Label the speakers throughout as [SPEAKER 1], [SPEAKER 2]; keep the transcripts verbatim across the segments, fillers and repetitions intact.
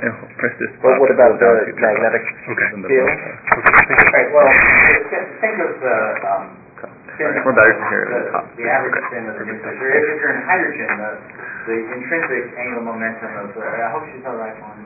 [SPEAKER 1] and press this.
[SPEAKER 2] Well, what about the magnetic
[SPEAKER 1] okay.
[SPEAKER 2] field?
[SPEAKER 1] Okay.
[SPEAKER 3] Right, well, think of the um, spin
[SPEAKER 1] We're better here.
[SPEAKER 3] The, the average spin of the nucleus. If if you're in hydrogen, the, the intrinsic angular momentum of the, I hope she's all right on.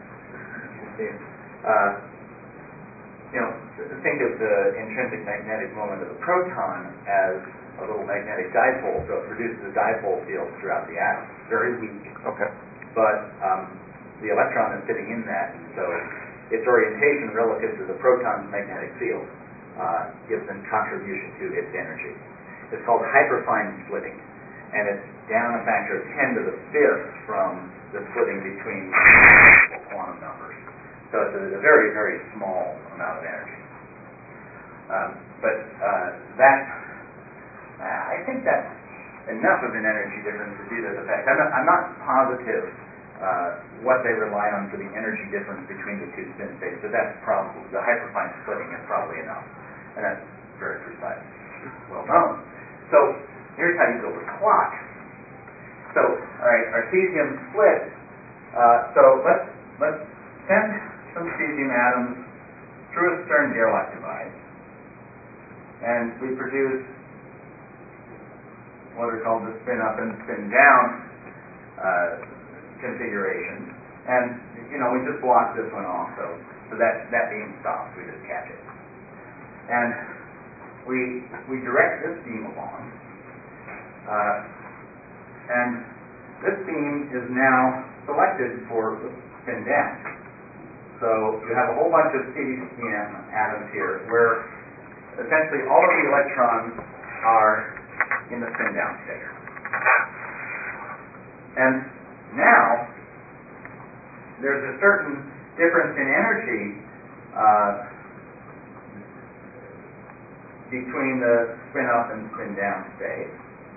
[SPEAKER 3] Uh, you know, think of the intrinsic magnetic moment of the proton as a little magnetic dipole, so it produces a dipole field throughout the atom. Very weak.
[SPEAKER 2] Okay.
[SPEAKER 3] But um, the electron is sitting in that, and so its orientation relative to the proton's magnetic field uh, gives a contribution to its energy. It's called hyperfine splitting, and it's down a factor of ten to the fifth from the splitting between quantum numbers. So it's a, a very, very small amount of energy. Um, but uh, that, uh, I think that's enough of an energy difference to do this effect. I'm not, I'm not positive uh, what they rely on for the energy difference between the two spin states, but that's probably, the hyperfine splitting is probably enough. And that's very precise, well known. So here's how you build a clock. So, all right, our cesium split. Uh, so let's let's send some cesium atoms through a Stern-Gerlach device, and we produce what are called the spin up and spin down uh, configurations. And you know, we just block this one off, so so that that beam stops. We just catch it, and we we direct this beam along, uh, and this beam is now selected for spin down. So you have a whole bunch of cesium atoms here, where essentially all of the electrons are in the spin down state. And now there's a certain difference in energy uh, between the spin up and spin down state,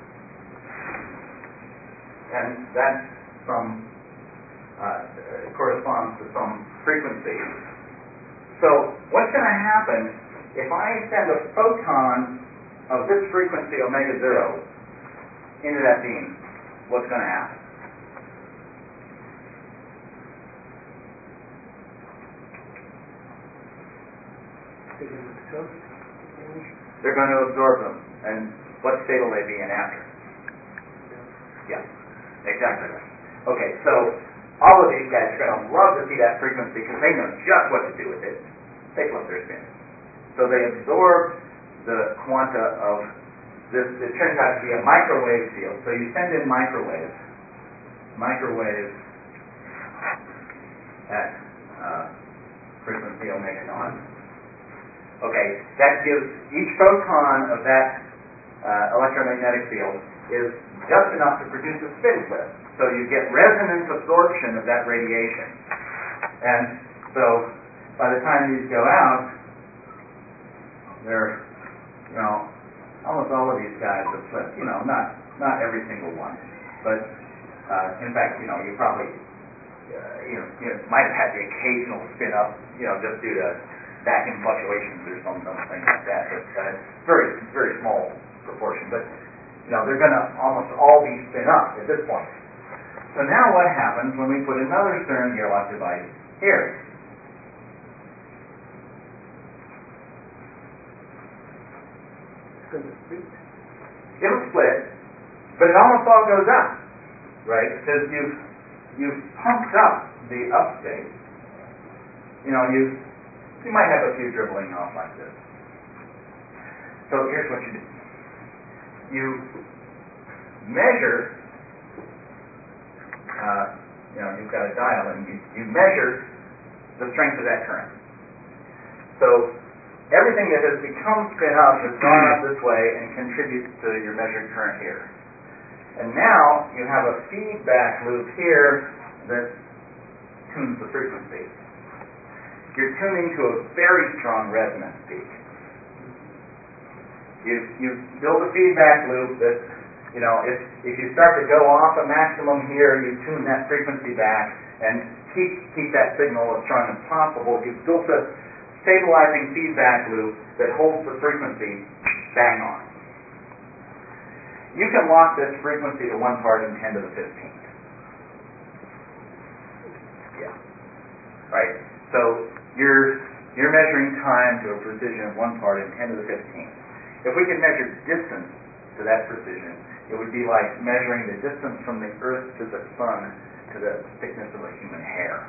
[SPEAKER 3] and that's from uh, corresponds to some frequency. So what's going to happen if I send a photon of this frequency omega zero into that beam? What's going to happen? They're going to absorb them. And what state will they be in after? Yeah, exactly right. Okay, so all of these guys are going to love to see that frequency because they know just what to do with it. They flip their spin. So they absorb the quanta of this. It turns out to be a microwave field. So you send in microwaves, microwaves at uh, frequency omega naught. Okay, that gives each photon of that uh, electromagnetic field is just enough to produce a spin flip. So you get resonance absorption of that radiation. And so by the time these go out, they're, you know, almost all of these guys have flipped. You know, not not every single one. But uh, in fact, you know, you probably, uh, you know, you know, might have had the occasional spin up, you know, just due to vacuum fluctuations or some something like that. But uh, very, very small proportion. But you know, they're going to almost all be spin up at this point. So now what happens when we put another Stern-Gerlach device here? It'll split, but it almost all goes up, right? Because you've you've pumped up the up state. You know, you you might have a few dribbling off like this. So here's what you do. You measure, uh, you know, you've got a dial, and you, you measure the strength of that current. So everything that has become spin up has gone up this way and contributes to your measured current here. And now you have a feedback loop here that tunes the frequency. You're tuning to a very strong resonance peak. You you build a feedback loop that, you know, if if you start to go off a maximum here, you tune that frequency back and keep keep that signal as strong as possible. You've built a stabilizing feedback loop that holds the frequency bang on. You can lock this frequency to one part in ten to the fifteenth. Yeah. right? So you're you're measuring time to a precision of one part in ten to the fifteenth. If we could measure distance to that precision, it would be like measuring the distance from the Earth to the Sun to the thickness of a human hair.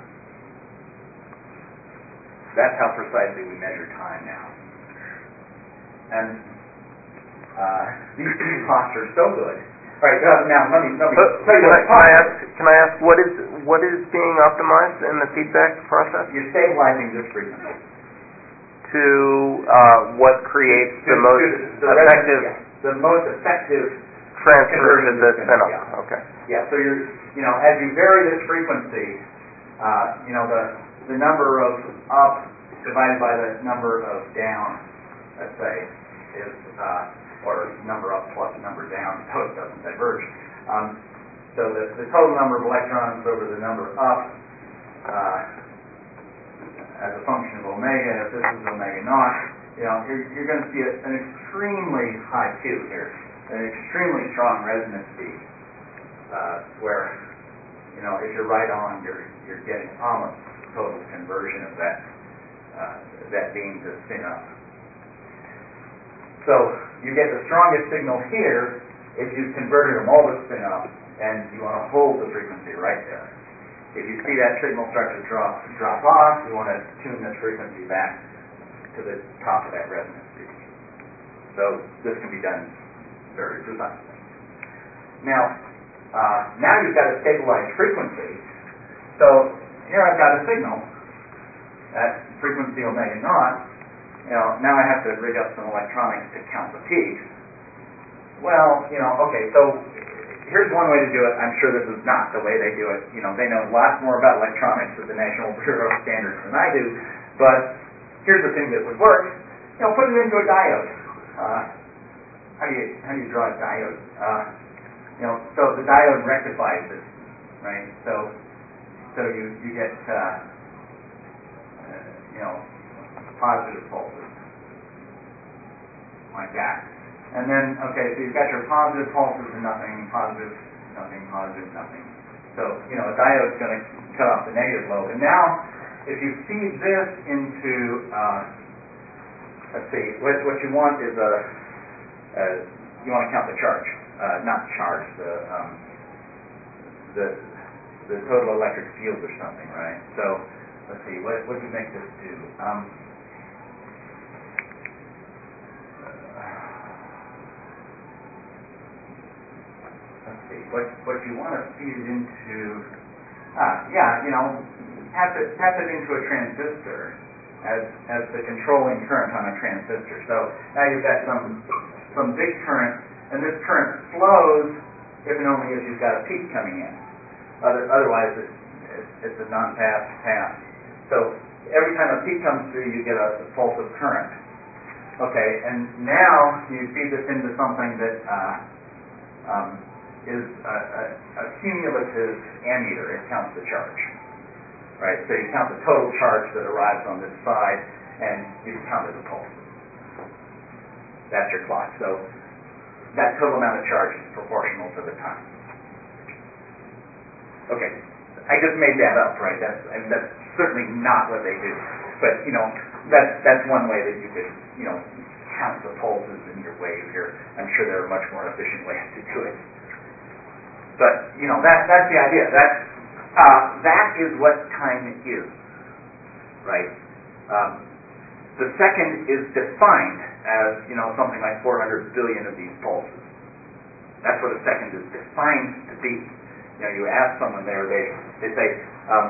[SPEAKER 3] That's how precisely we measure time now. And uh, these, these clocks are so good. All right, uh, now let me, let me
[SPEAKER 1] but
[SPEAKER 3] tell you
[SPEAKER 1] can,
[SPEAKER 3] what
[SPEAKER 1] I, can I ask? Can I ask what is what is being optimized in the feedback process?
[SPEAKER 3] You're stabilizing this frequency
[SPEAKER 1] to uh, what creates
[SPEAKER 3] to,
[SPEAKER 1] the most
[SPEAKER 3] to the
[SPEAKER 1] effective
[SPEAKER 3] yeah, the most effective
[SPEAKER 1] transfer to the
[SPEAKER 3] spin
[SPEAKER 1] spin-up.
[SPEAKER 3] Yeah.
[SPEAKER 1] Okay.
[SPEAKER 3] Yeah. So you're you know as you vary this frequency, uh, you know the the number of up divided by the number of down, let's say, is uh, or number up plus number down, so it doesn't diverge. Um, so the, the total number of electrons over the number up uh, as a function of omega, if this is omega naught, you know, you're, you're going to see a, an extremely high Q here, an extremely strong resonance speed, uh, where, you know, if you're right on, you're you're getting almost total conversion of that uh, that beam to spin up. So you get the strongest signal here if you've converted them all to spin up, and you want to hold the frequency right there. If you see that signal start to drop drop off, you want to tune this frequency back to the top of that resonance speed. So this can be done very precisely. Now, uh, now you've got a stabilized frequency. So here I've got a signal at frequency omega naught. You know, now I have to rig up some electronics to count the peaks. Well, you know, okay, so here's one way to do it. I'm sure this is not the way they do it. You know, they know lots more about electronics at the National Bureau of Standards than I do. But here's the thing that would work. You know, put it into a diode. Uh, how do you how do you draw a diode? Uh, you know, so the diode rectifies it, right? So so you you get uh, uh, you know positive pulses like that. And then, okay, so you've got your positive pulses and nothing, positive, nothing, positive, nothing. So, you know, a diode's going to cut off the negative lobe. And now, if you feed this into, uh, let's see, what, what you want is a, a, you want to count the charge, uh, not charge, the, um, the, the total electric field or something, right? So, let's see, what, what do you make this do? Um, Let's see, what what you want to feed it into, ah, yeah, you know, tap it, tap it into a transistor as as the controlling current on a transistor. So now you've got some some big current, and this current flows if and only if you've got a peak coming in. Other, otherwise, it, it, it's a non-pass path. So every time a peak comes through, you get a pulse of current. Okay, and now you feed this into something that uh, um, is a, a, a cumulative ammeter. It counts the charge, right? So you count the total charge that arrives on this side, and you've counted the pulses. That's your clock. So that total amount of charge is proportional to the time. Okay, I just made that up, right? That's I mean, that's certainly not what they do, but you know that's that's one way that you could you know count the pulses in your wave here. I'm sure there are much more efficient ways to do it. But, you know, that that's the idea. That, uh, that is what time is, right? Um, the second is defined as, you know, something like four hundred billion of these pulses. That's what a second is defined to be. You know, you ask someone there, they, they say, um,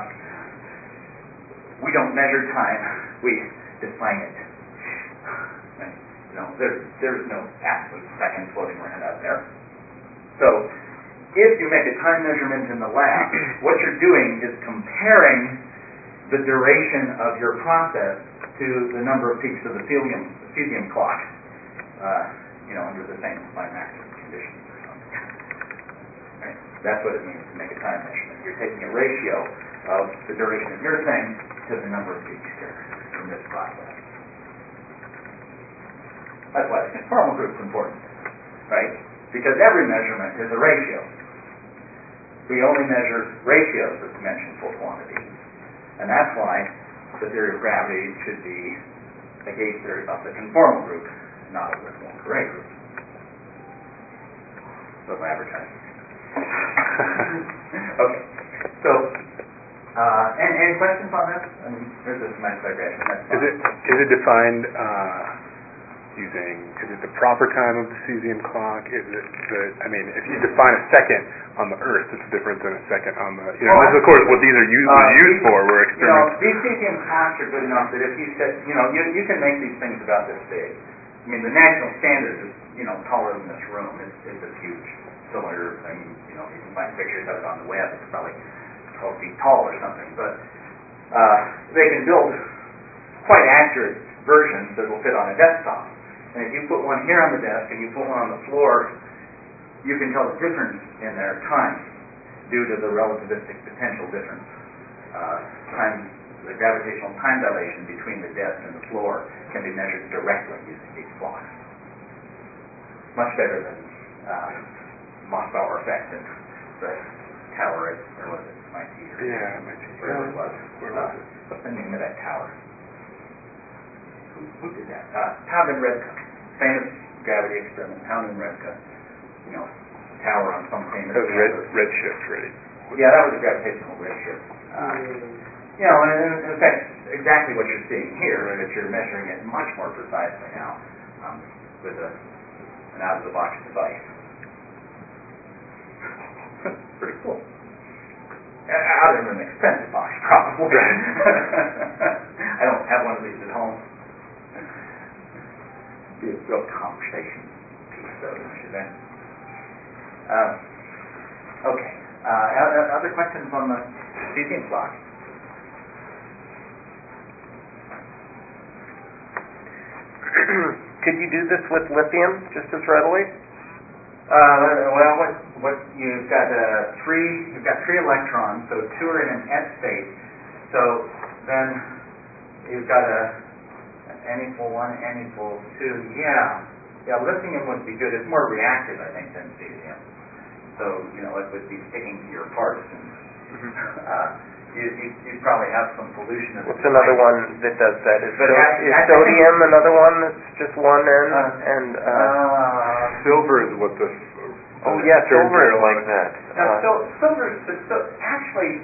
[SPEAKER 3] we don't measure time, we define it. Right? You know, there, there's no absolute second floating around out there. So, if you make a time measurement in the lab, what you're doing is comparing the duration of your process to the number of peaks of the cesium, cesium clock, uh, you know, under the same climatic conditions or something. Right? That's what it means to make a time measurement. You're taking a ratio of the duration of your thing to the number of peaks here in this process. That's why the conformal group's important, right? Because every measurement is a ratio. We only measure ratios of dimensionful quantities. And that's why the theory of gravity should be a gauge theory of the conformal group, not a Wilhelm Poincare group. Little advertising. Okay, so uh, any, any questions on this? I mean, there's this nice digression. That's
[SPEAKER 4] is it is it defined uh, using? Is it the proper time of the cesium clock? Is it the? I mean, if you define a second on the Earth, it's different than a second on the. You know,
[SPEAKER 3] well,
[SPEAKER 4] this is of course what these are used,
[SPEAKER 3] uh,
[SPEAKER 4] used for. Were experiments.
[SPEAKER 3] You know, these cesium clocks are good enough that if you said, you know, you you can make these things about this big. I mean, the national standard is, you know, taller than this room. It's it's a huge cylinder. I mean, you know, you can find pictures of it on the web. It's probably twelve feet tall or something. But uh, they can build quite accurate versions that will fit on a desktop. And if you put one here on the desk and you put one on the floor, you can tell the difference in their time due to the relativistic potential difference. Uh, time, the gravitational time dilation between the desk and the floor can be measured directly using these clocks. Much better than uh, Mossbauer effect and the tower at, or was it M I T? Or
[SPEAKER 4] yeah, M I T.
[SPEAKER 3] Wherever it was.
[SPEAKER 4] Where
[SPEAKER 3] Uh,
[SPEAKER 4] was it?
[SPEAKER 3] what's the name of that tower? Who, who did that? Uh, Taub and Redka. Famous gravity experiment, Taub and Redka. You know, tower on some famous
[SPEAKER 4] That was red,
[SPEAKER 3] campus.
[SPEAKER 4] redshift, right?
[SPEAKER 3] Yeah, that was a gravitational redshift. Uh, you know, and in, in effect, exactly what you're seeing here, but you're measuring it much more precisely now um, with a, an out-of-the-box device. Pretty cool. Uh, out of an expensive box, probably. I don't have one of these at home. Be a real conversation piece, though, don't you think? Um, okay. Uh, other questions on the cesium clock?
[SPEAKER 1] Could you do this with lithium just as readily?
[SPEAKER 3] Uh, well, what what you've got uh, three you've got three electrons, so two are in an S state. So then you've got a n equal one, n equals two. Yeah, yeah. Lithium would be good. It's more reactive, I think, than cesium. So you know, it would be sticking to your parts, and uh, you, you, you'd probably have some pollution. Of
[SPEAKER 1] What's another one that does that? Is,
[SPEAKER 3] But
[SPEAKER 1] so,
[SPEAKER 3] I-
[SPEAKER 1] is
[SPEAKER 3] I- I
[SPEAKER 1] sodium
[SPEAKER 3] think-
[SPEAKER 1] another one that's just one N?
[SPEAKER 3] Uh,
[SPEAKER 1] and uh,
[SPEAKER 3] Uh,
[SPEAKER 4] Silver is what the.
[SPEAKER 1] oh yeah,
[SPEAKER 4] Stern
[SPEAKER 1] silver is
[SPEAKER 4] Gerlach-
[SPEAKER 1] like that.
[SPEAKER 3] Now,
[SPEAKER 1] Uh,
[SPEAKER 3] sil- silver, but so actually,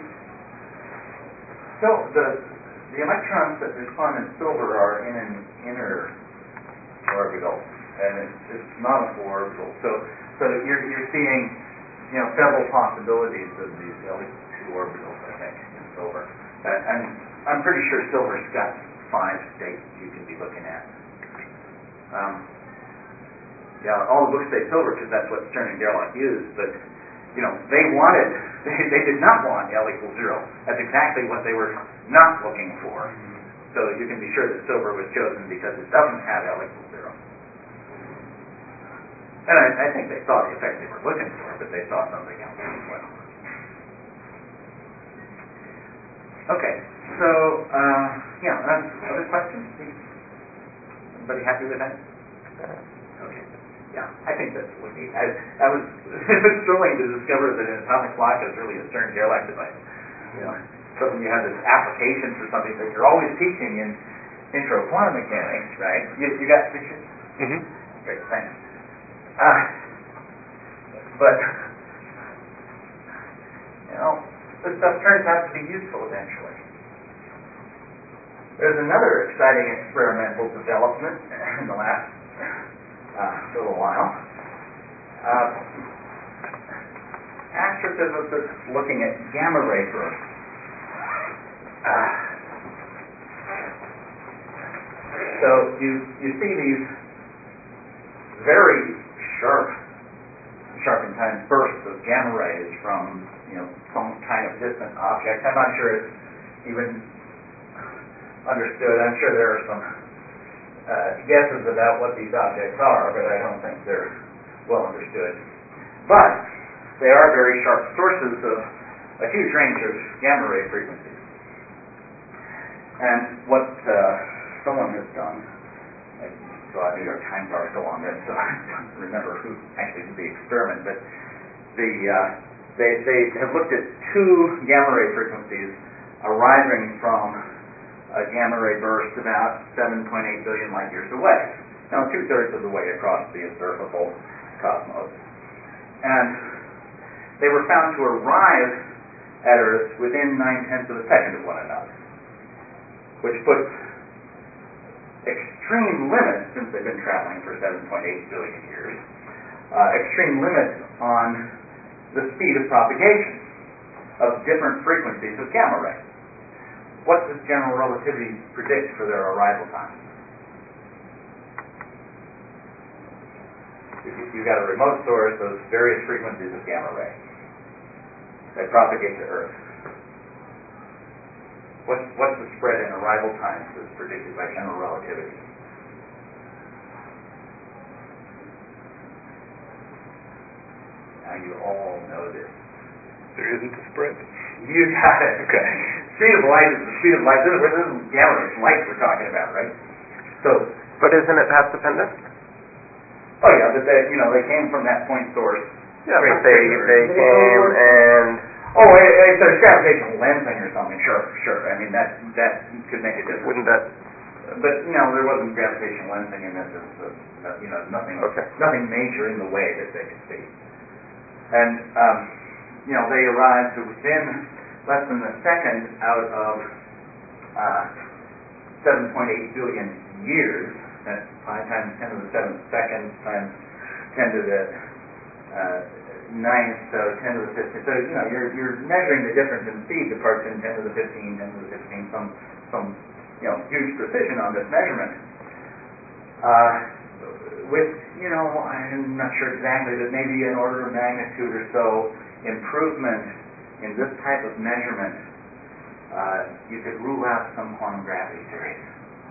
[SPEAKER 3] so the the electrons that respond in silver are in an inner orbital, and it's, it's not a full orbital. So, so you're you're seeing, you know, several possibilities of these L two orbitals, I think, in silver. Uh, and I'm pretty sure silver's got five states you can be looking at. Um, Yeah, all the books say silver because that's what Stern and Gerlach used, but, you know, they wanted, they, they did not want L equals zero. That's exactly what they were not looking for. So you can be sure that silver was chosen because it doesn't have L equals zero. And I, I think they saw the effect they were looking for, but they saw something else as well. Okay, so, uh, yeah, uh, other questions? Everybody happy with that? Okay. Yeah, I think that's what we need. I, I was it was thrilling to discover that an atomic clock is really a Stern-Gerlach device. You know, so when you have this application for something that you're always teaching in intro quantum mechanics, right? You, you got pictures?
[SPEAKER 4] Mm-hmm.
[SPEAKER 3] Great, thanks. Uh, but you know, this stuff turns out to be useful eventually. There's another exciting experimental development in the last uh, little while. Uh, astrophysicists looking at gamma ray bursts. Uh, so you you see these very sharp, sharp in time bursts of gamma rays from you know some kind of distant object. I'm not sure it's even understood. I'm sure there are some uh, guesses about what these objects are, but I don't think they're well understood. But they are very sharp sources of a huge range of gamma ray frequencies. And what uh, someone has done, I saw a New York Times article on this, so I don't remember who actually did the experiment, but the uh, they they have looked at two gamma ray frequencies arriving from a gamma ray burst about seven point eight billion light years away. Now, two-thirds of the way across the observable cosmos. And they were found to arrive at Earth within nine-tenths of a second of one another, which puts extreme limits, since they've been traveling for seven point eight billion years, uh, extreme limits on the speed of propagation of different frequencies of gamma ray. What does general relativity predict for their arrival time? You've got a remote source of various frequencies of gamma ray that propagate to Earth. What's, what's the spread in arrival times that's predicted by general relativity? Now you all know this.
[SPEAKER 4] There isn't a spread?
[SPEAKER 3] You got it.
[SPEAKER 4] Okay.
[SPEAKER 3] Speed of light is the speed of light. This is, this is gamma ray, it's light we're talking about, right? So,
[SPEAKER 1] But isn't it path dependent?
[SPEAKER 3] oh yeah, but they, you know, they came from that point source.
[SPEAKER 1] Yeah,
[SPEAKER 3] straight
[SPEAKER 1] but they
[SPEAKER 3] to Earth.
[SPEAKER 1] they came and
[SPEAKER 3] Oh, if, if there's gravitational lensing or something, sure, sure. I mean, that that could make a difference.
[SPEAKER 1] wouldn't that?
[SPEAKER 3] But no, there wasn't gravitational lensing in this. It was, uh, you know, nothing,
[SPEAKER 1] Okay.
[SPEAKER 3] nothing major in the way that they could see. And um, you know, they arrived within less than a second out of uh, seven point eight billion years. That's five times ten to the seventh seconds times ten to the uh, ninth, so ten to the fifteenth. So you know, you're you're measuring the difference in speed. The parts in ten to the fifteen, ten to the fifteen, some some you know huge precision on this measurement. Uh, with you know, I'm not sure exactly, but maybe an order of magnitude or so improvement in this type of measurement, uh, you could rule out some quantum gravity theories.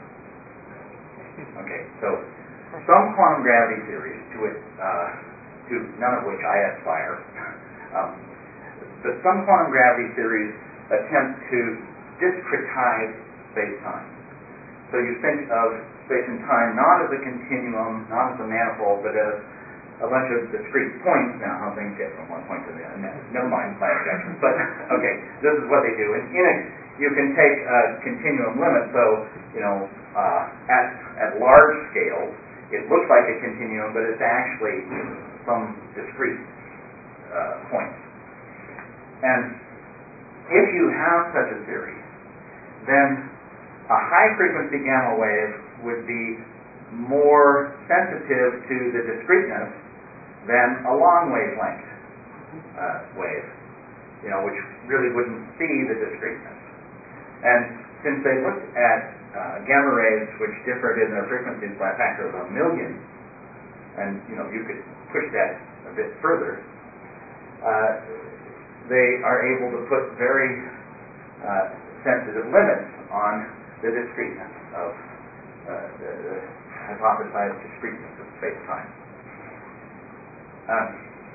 [SPEAKER 3] Okay, so some quantum gravity theories, to it, uh, to none of which I aspire, um, but some quantum gravity theories attempt to discretize space-time. So you think of space and time not as a continuum, not as a manifold, but as a bunch of discrete points. Now, how things get from one point to the other, never mind my objections. But okay, this is what they do. And in it, you can take a continuum limit. So you know, uh, at at large scale, it looks like a continuum, but it's actually some discrete uh, points. And if you have such a theory, then a high-frequency gamma wave would be more sensitive to the discreteness than a long wavelength uh, wave, you know, which really wouldn't see the discreteness. And since they looked at uh, gamma rays which differed in their frequencies by a factor of a million, and you know, you could push that a bit further, uh, they are able to put very uh, sensitive limits on the discreteness of uh, the, the hypothesized discreteness of space-time. Um,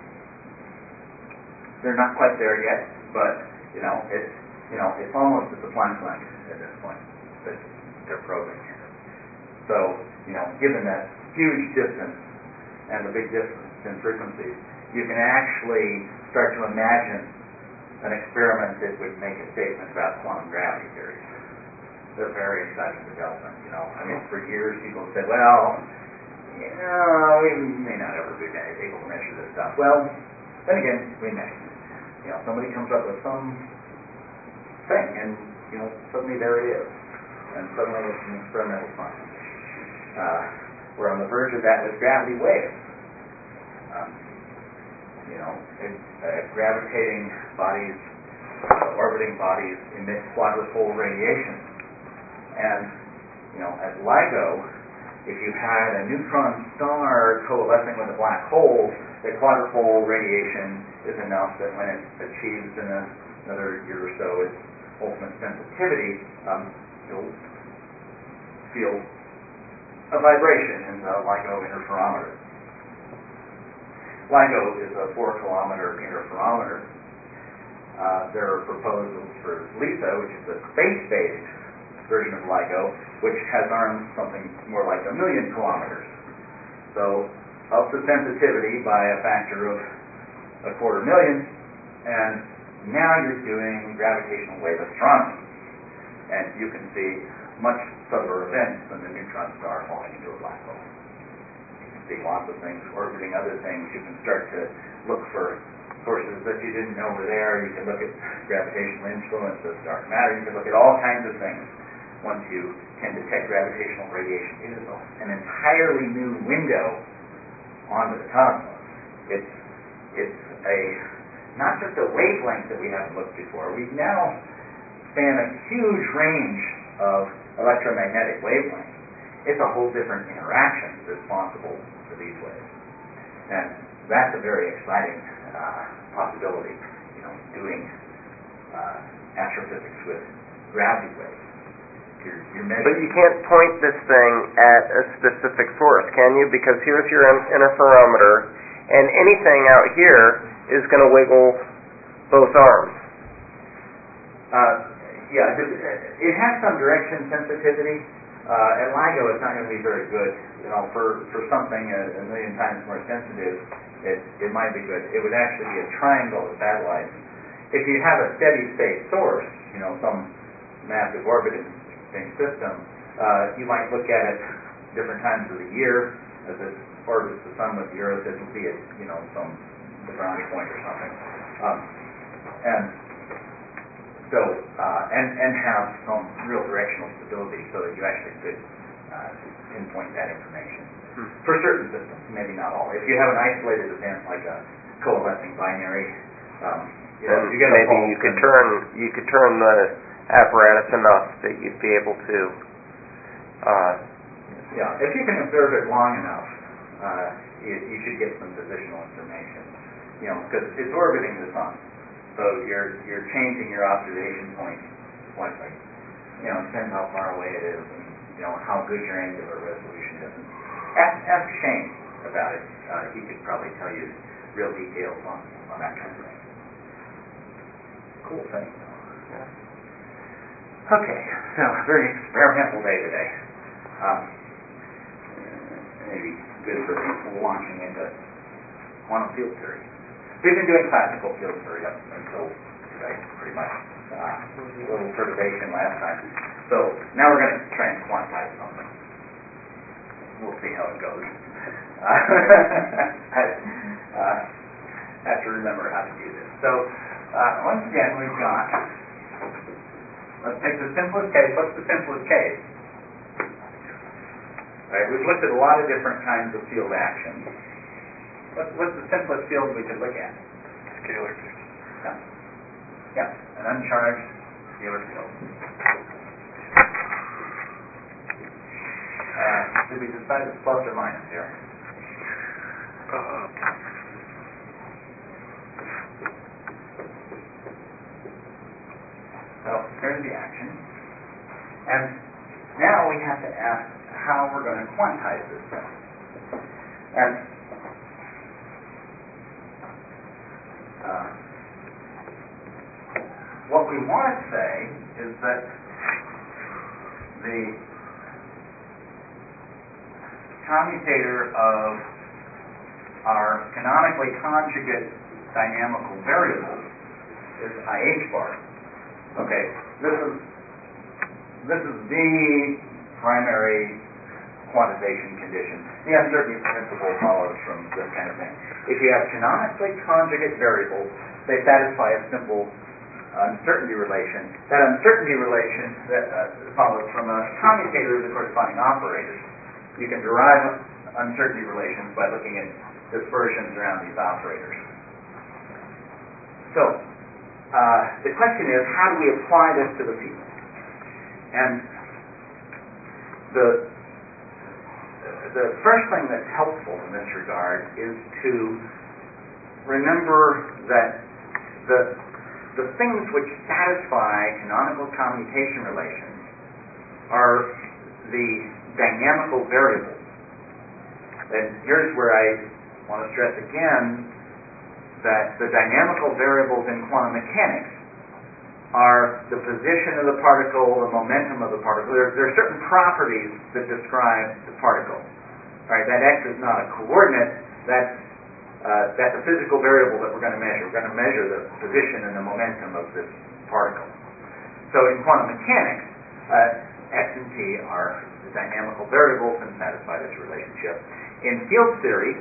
[SPEAKER 3] they're not quite there yet, but you know, it's you know, it's almost at the Planck length at this point that they're probing here. So you know, given that huge distance and the big difference in frequencies, you can actually start to imagine an experiment that would make a statement about quantum gravity theories. They're very exciting development, you know. I mean, for years people said, well, you know, we may not ever be able to measure this stuff. Well, then again, we may. You know, somebody comes up with some thing, and, you know, suddenly there it is. And suddenly it's an experimental science. Uh, we're on the verge of that with gravity waves. Um, you know, it, uh, gravitating bodies, uh, orbiting bodies emit quadrupole radiation. And, you know, at LIGO, if you had a neutron star coalescing with a black hole, the quadrupole radiation is enough that when it achieves in a, another year or so its ultimate sensitivity, um, you'll feel a vibration in the LIGO interferometer. LIGO is a four-kilometer interferometer. Uh, there are proposals for LISA, which is a space-based version of LIGO, which has arms something more like a million kilometers. So up the sensitivity by a factor of a quarter million, and now you're doing gravitational wave astronomy. and you can see much subtler events than the neutron star falling into a black hole. You can see lots of things orbiting other things. You can start to look for sources that you didn't know were there. You can look at gravitational influence of dark matter. You can look at all kinds of things once you can detect gravitational radiation. It is an entirely new window onto the cosmos. It's it's a not just a wavelength that we haven't looked before. We now span a huge range of electromagnetic wavelengths. It's a whole different interaction responsible for these waves, and that's a very exciting uh, possibility. You know, doing uh, astrophysics with gravity waves. You're, you're
[SPEAKER 1] but you can't point this thing at a specific source, can you? Because here's your interferometer, and anything out here is going to wiggle both arms.
[SPEAKER 3] Uh, yeah, it has some direction sensitivity. Uh, at LIGO, it's not going to be very good. You know, for, for something a, a million times more sensitive, it, it might be good. It would actually be a triangle of satellites. If you have a steady state source, you know, some massive orbiting system, uh, you might look at it different times of the year as it orbits the sun with the Earth. It will be at, you know, some Lagrange point or something, um, and so uh, and and have some real directional stability so that you actually could uh, pinpoint that information hmm. for certain systems, maybe not all. If you have an isolated event like a coalescing binary, um, you know, you get a
[SPEAKER 1] maybe you could turn you could turn the apparatus enough that you'd be able to. Uh,
[SPEAKER 3] yeah, if you can observe it long enough, uh, you, you should get some positional information. You know, because it's orbiting the sun, so you're you're changing your observation point slightly. You know, it depends how far away it is, and you know how good your angular resolution is. And ask, ask Shane about it. Uh, he could probably tell you real details on, on that kind of thing. Cool thing. Yeah. Okay, so a very experimental day today. Um, maybe good for launching into quantum field theory. We've been doing classical field theory up until today, pretty much. Uh, a little perturbation last time. So now we're going to try and quantize something. We'll see how it goes. Uh, I uh, have to remember how to do this. So uh, once again, we've got, let's take the simplest case. What's the simplest case? Right, we've looked at a lot of different kinds of field actions. What's, what's the simplest field we could look at?
[SPEAKER 4] Scalar field.
[SPEAKER 3] Yeah. Yeah, an uncharged scalar field. Uh, did we decide it's plus or minus here?
[SPEAKER 4] Uh,
[SPEAKER 3] so here's the action. And now we have to ask how we're going to quantize this thing. And Uh, what we want to say is that the commutator of our canonically conjugate dynamical variables is I H bar. Okay, this is this is the primary quantization condition. The uncertainty principle follows from this kind of thing. If you have canonically conjugate variables, they satisfy a simple uncertainty relation. That uncertainty relation that uh, follows from a commutator of the corresponding operators. You can derive uncertainty relations by looking at dispersions around these operators. So, uh, the question is, how do we apply this to the field? And the The first thing that's helpful in this regard is to remember that the the things which satisfy canonical commutation relations are the dynamical variables. And here's where I want to stress again that the dynamical variables in quantum mechanics are the position of the particle, the momentum of the particle. There, there are certain properties that describe the particle. All right, that x is not a coordinate. That's uh, that's a physical variable that we're going to measure. We're going to measure the position and the momentum of this particle. So in quantum mechanics, and T are the dynamical variables and satisfy this relationship. In field theory,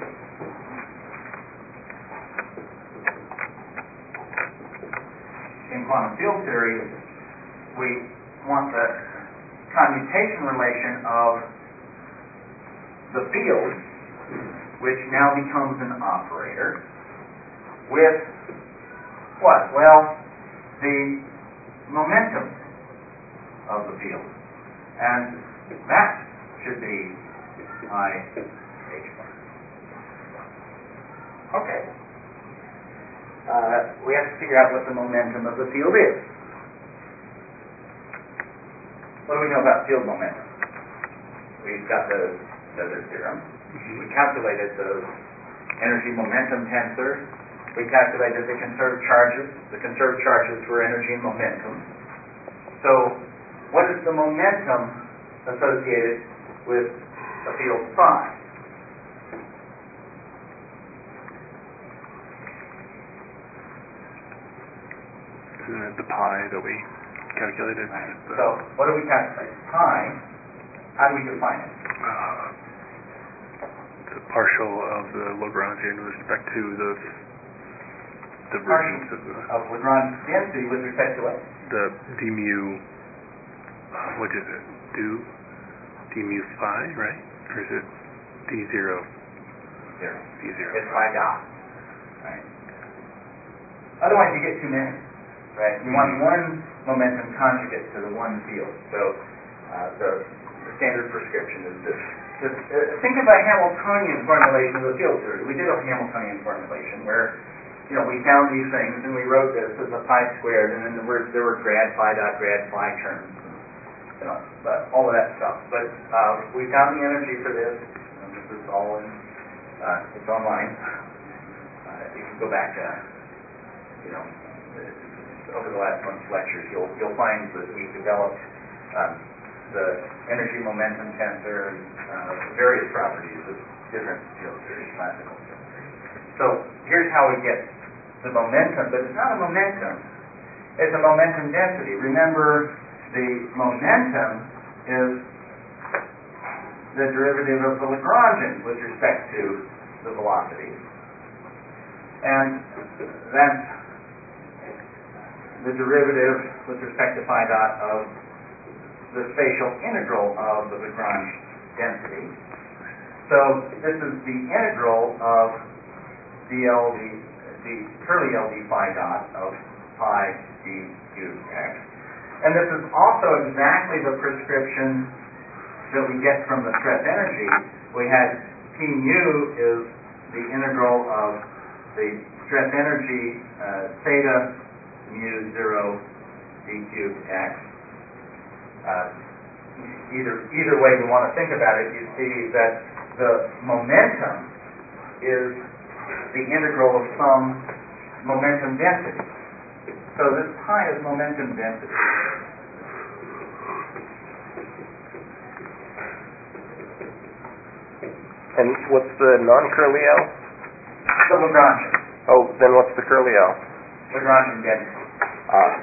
[SPEAKER 3] in quantum field theory, we want the commutation relation of the field, which now becomes an operator, with what? Well, the momentum of the field. And that should be I H bar. Okay. Uh, we have to figure out what the momentum of the field is. What do we know about field momentum? We've got the Feather theorem. Mm-hmm. We calculated the energy momentum tensor. We calculated the conserved charges. The conserved charges were energy and momentum. So, what is the momentum associated with a field phi?
[SPEAKER 4] Isn't it the pi that we calculated?
[SPEAKER 3] Right. So, what do we calculate? Pi, how do we define it?
[SPEAKER 4] Uh, the partial of the Lagrangian with respect to the divergence of the...
[SPEAKER 3] Of Lagrange density with respect to what?
[SPEAKER 4] The d mu, uh, what is it? Do d mu phi, right? Or is it d zero?
[SPEAKER 3] Zero.
[SPEAKER 4] D zero.
[SPEAKER 3] It's phi dot. Right. Otherwise you get too many. Right? You want one momentum conjugate to the one field. So uh, the, the standard prescription is this. this uh, think of a Hamiltonian formulation of the field theory. We did a Hamiltonian formulation where, you know, we found these things and we wrote this as a pi squared, and then there were, there were grad phi dot grad phi terms, and, you know, but all of that stuff. But uh, we found the energy for this, and this is all in, uh, it's online. Uh, you can go back to, you know, over the last month's lectures, you'll you'll find that we developed um, the energy momentum tensor and uh, various properties of different field theories, classical field theory. So here's how we get the momentum, but it's not a momentum. It's a momentum density. Remember, the momentum is the derivative of the Lagrangian with respect to the velocity. And that's the derivative with respect to phi dot of the spatial integral of the Lagrange density. So this is the integral of dl d, the curly L d phi dot of pi d cubed x. And this is also exactly the prescription that we get from the stress energy. We had P mu is the integral of the stress energy uh, theta mu zero d cubed x. Uh, either either way you want to think about it, you see that the momentum is the integral of some momentum density. So this pi is momentum density.
[SPEAKER 1] And what's the non-curly L?
[SPEAKER 3] The Lagrangian.
[SPEAKER 1] Oh, then what's the curly L?
[SPEAKER 3] Lagrangian density.
[SPEAKER 1] Ah.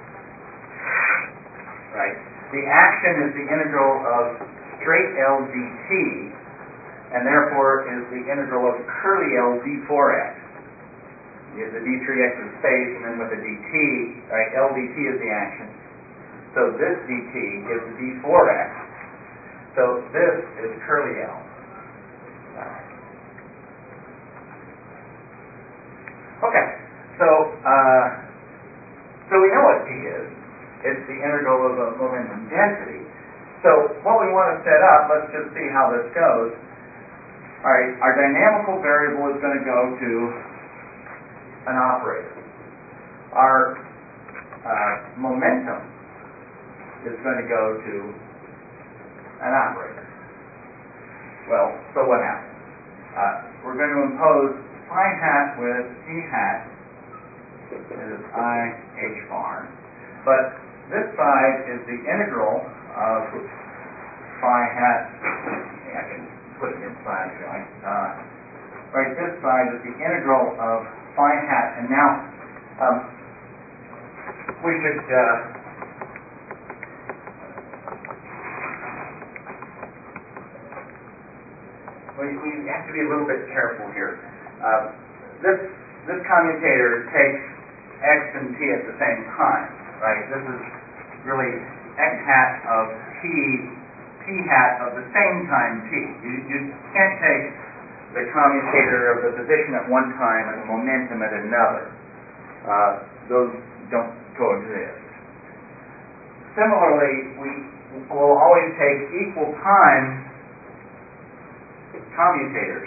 [SPEAKER 3] Right. The action is the integral of straight L dt, and therefore is the integral of curly L d four x. You have the d three x is space, and then with the dt, right, L dt is the action. So this dt is the d four x. So this is curly L. Okay. So, uh, so we know what P is. It's the integral of the momentum density. So what we want to set up, let's just see how this goes. All right, our dynamical variable is going to go to an operator. Our uh, momentum is going to go to an operator. Well, so what happens? Uh, we're going to impose phi hat with p hat is I h bar, but this side is the integral of phi hat. I can put it inside if you like. Uh, right, this side is the integral of phi hat, and now um, we should uh, we, we have to be a little bit careful here. Uh, this this commutator takes x and t at the same time, right? This is really x hat of t, t hat of the same time t. You, you can't take the commutator of the position at one time and the momentum at another. Uh, those don't coexist. Similarly, we will always take equal time commutators.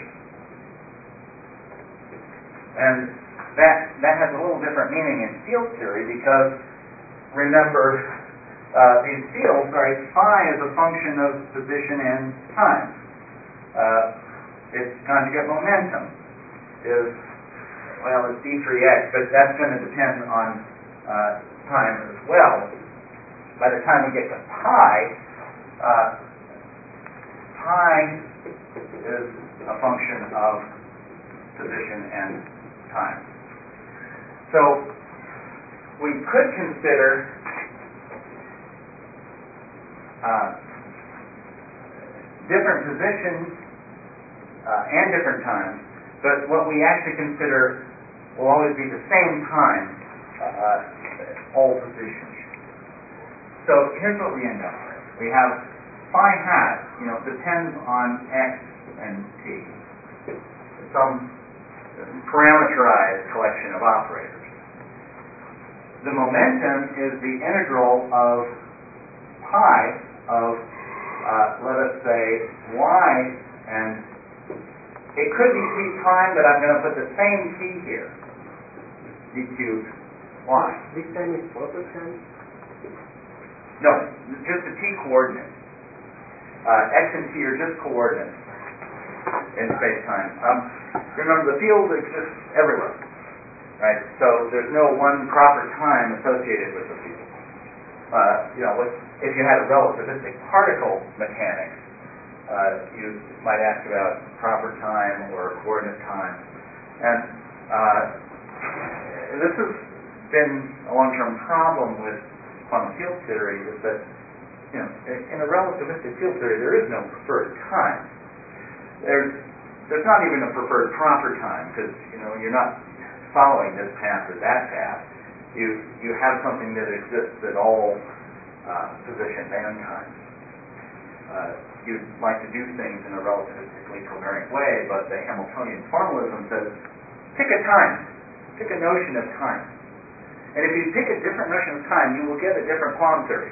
[SPEAKER 3] And that that has a little different meaning in field theory because, remember, uh, these fields, right, phi is a function of position and time. Uh, its conjugate momentum is, well, it's d three x, but that's going to depend on uh, time as well. By the time we get to pi, uh, pi is a function of position and time. So we could consider uh, different positions uh, and different times, but what we actually consider will always be the same time, uh, all positions. So here's what we end up with. We have phi hat, you know, depends on x and t. Some parameterized collection of operators. The momentum is the integral of pi of, uh, let us say, y, and it could be t prime, but I'm going to put the same t here, d cubed y.
[SPEAKER 2] This time is proper time?
[SPEAKER 3] No, just the t coordinates. Uh, x and t are just coordinates in space-time. Um, remember, the field exists everywhere, right? So there's no one proper time associated with the field. Uh, you know, with, if you had a relativistic particle mechanics, uh, you might ask about proper time or coordinate time. And uh, this has been a long-term problem with quantum field theory, is that, you know, in a relativistic field theory, there is no preferred time. There's there's not even a preferred proper time, because, you know, you're not following this path or that path. You you have something that exists at all uh, positions and times. Uh, you'd like to do things in a relativistically covariant way, but the Hamiltonian formalism says, pick a time, pick a notion of time. And if you pick a different notion of time, you will get a different quantum theory.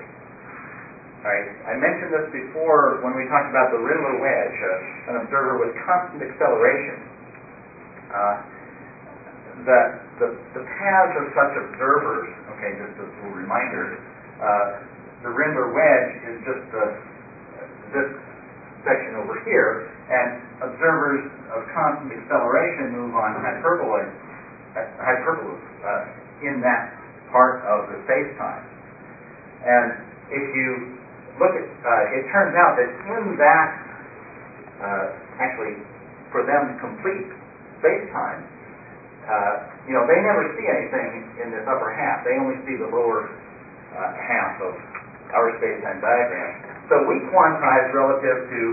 [SPEAKER 3] Right? I mentioned this before when we talked about the Rindler wedge, uh, an observer with constant acceleration. Uh, the, the the paths of such observers, okay, just as a reminder, uh, the Rindler wedge is just uh, this section over here, and observers of constant acceleration move on hyperbola, hyperbolas. Uh, in that part of the space-time. And if you look at, uh, it turns out that in that, uh, actually, for them, complete space-time, uh, you know, they never see anything in this upper half. They only see the lower uh, half of our space-time diagram. So we quantize relative to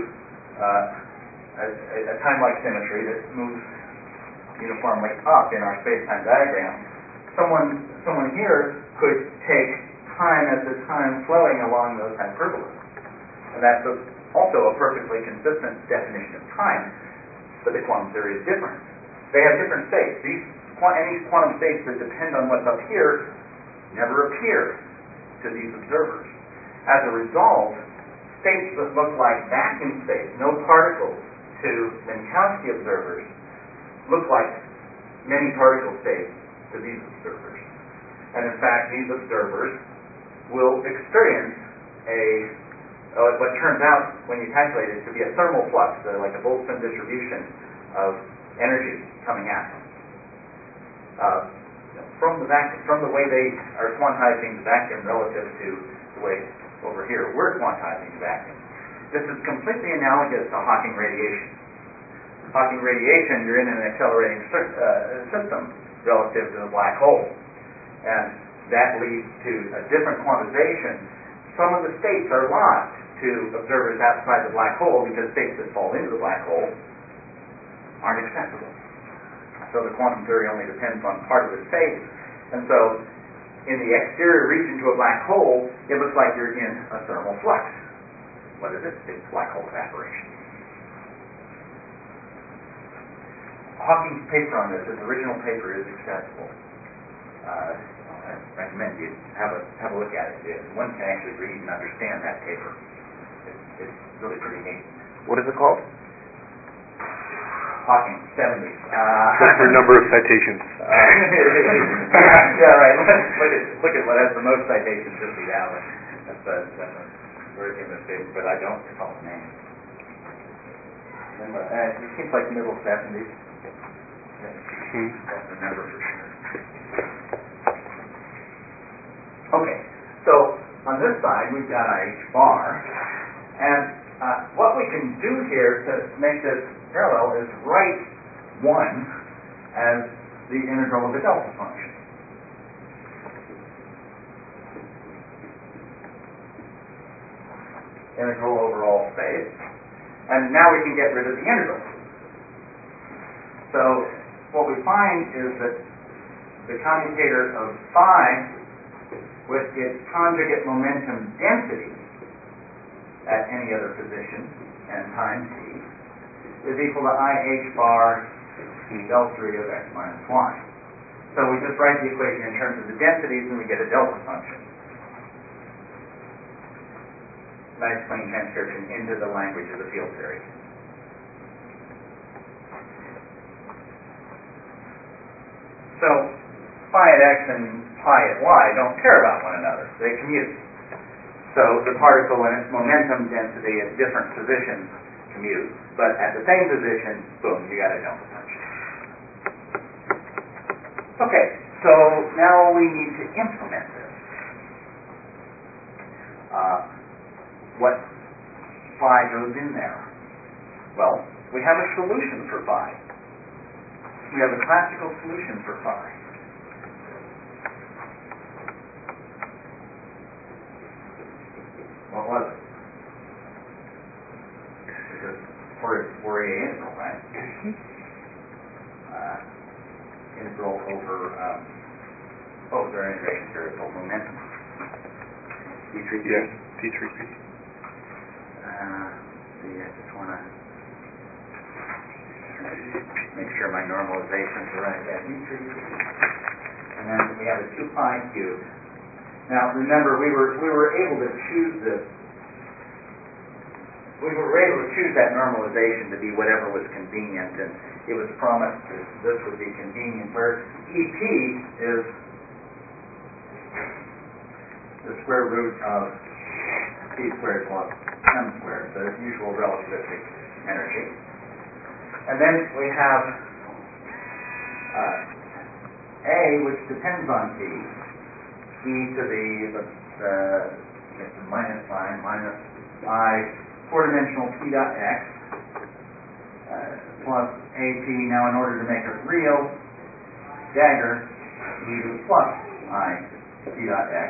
[SPEAKER 3] uh, a, a time-like symmetry that moves uniformly up in our space-time diagram. Someone, someone here could take time as the time flowing along those hyperbolas. And that's a, also a perfectly consistent definition of time, but the quantum theory is different. They have different states. These, any quantum states that depend on what's up here never appear to these observers. As a result, states that look like vacuum states, no particles, to Minkowski observers look like many particle states to these observers. And in fact, these observers will experience a, uh, what turns out, when you calculate it, to be a thermal flux, uh, like a Boltzmann distribution of energy coming at them. Uh, from the vacuum, from the way they are quantizing the vacuum relative to the way over here we're quantizing the vacuum. This is completely analogous to Hawking radiation. Hawking radiation, you're in an accelerating uh, system relative to the black hole. And that leads to a different quantization. Some of the states are lost to observers outside the black hole because states that fall into the black hole aren't accessible. So the quantum theory only depends on part of the space. And so in the exterior region to a black hole, it looks like you're in a thermal flux. What is it? It's black hole evaporation. Hawking's paper on this, his original paper, is accessible. Uh, I recommend you have a have a look at it. One can actually read and understand that paper. It's, it's really pretty neat.
[SPEAKER 1] What is it called?
[SPEAKER 3] Hawking, seventies. Uh,
[SPEAKER 4] What's your number of citations?
[SPEAKER 3] Uh, yeah, right. Look at look at what has the most citations this week, Alan. That's a, that's a very famous paper, but I don't recall the name. Uh, it seems like middle seventies.
[SPEAKER 4] Hmm.
[SPEAKER 3] Don't remember for sure. Okay, so on this side we've got our H bar, and uh, what we can do here to make this parallel is write one as the integral of the delta function. Integral over all space, and now we can get rid of the integral. So what we find is that the commutator of phi with its conjugate momentum density at any other position and time t is equal to I h bar del three of x minus y. So we just write the equation in terms of the densities and we get a delta function. Nice plain transcription into the language of the field theory. So phi at x and pi at y don't care about one another. They commute. So the particle and its momentum density at different positions commute, but at the same position, boom, you got a delta function. Okay, so now we need to implement this. Uh, what phi goes in there? Well, we have a solution for phi. We have a classical solution for phi. What was it? It's a Fourier integral, right? Uh, integral over, um, what was our integration variable? Momentum. D three P?
[SPEAKER 4] Yes, D three P.
[SPEAKER 3] Uh, see, I just want to make sure my normalizations are right. Yeah, D three P. And then we have a two pi cubed. Now remember, we were we were able to choose this. We were able to choose that normalization to be whatever was convenient, and it was promised that this would be convenient. Where E P is the square root of p squared plus m squared, the usual relativistic energy. And then we have uh, A, which depends on p. E to the, the, the get the minus sign, minus I, four-dimensional p dot x, uh, plus ap. Now in order to make it real, dagger, we do plus I p dot x.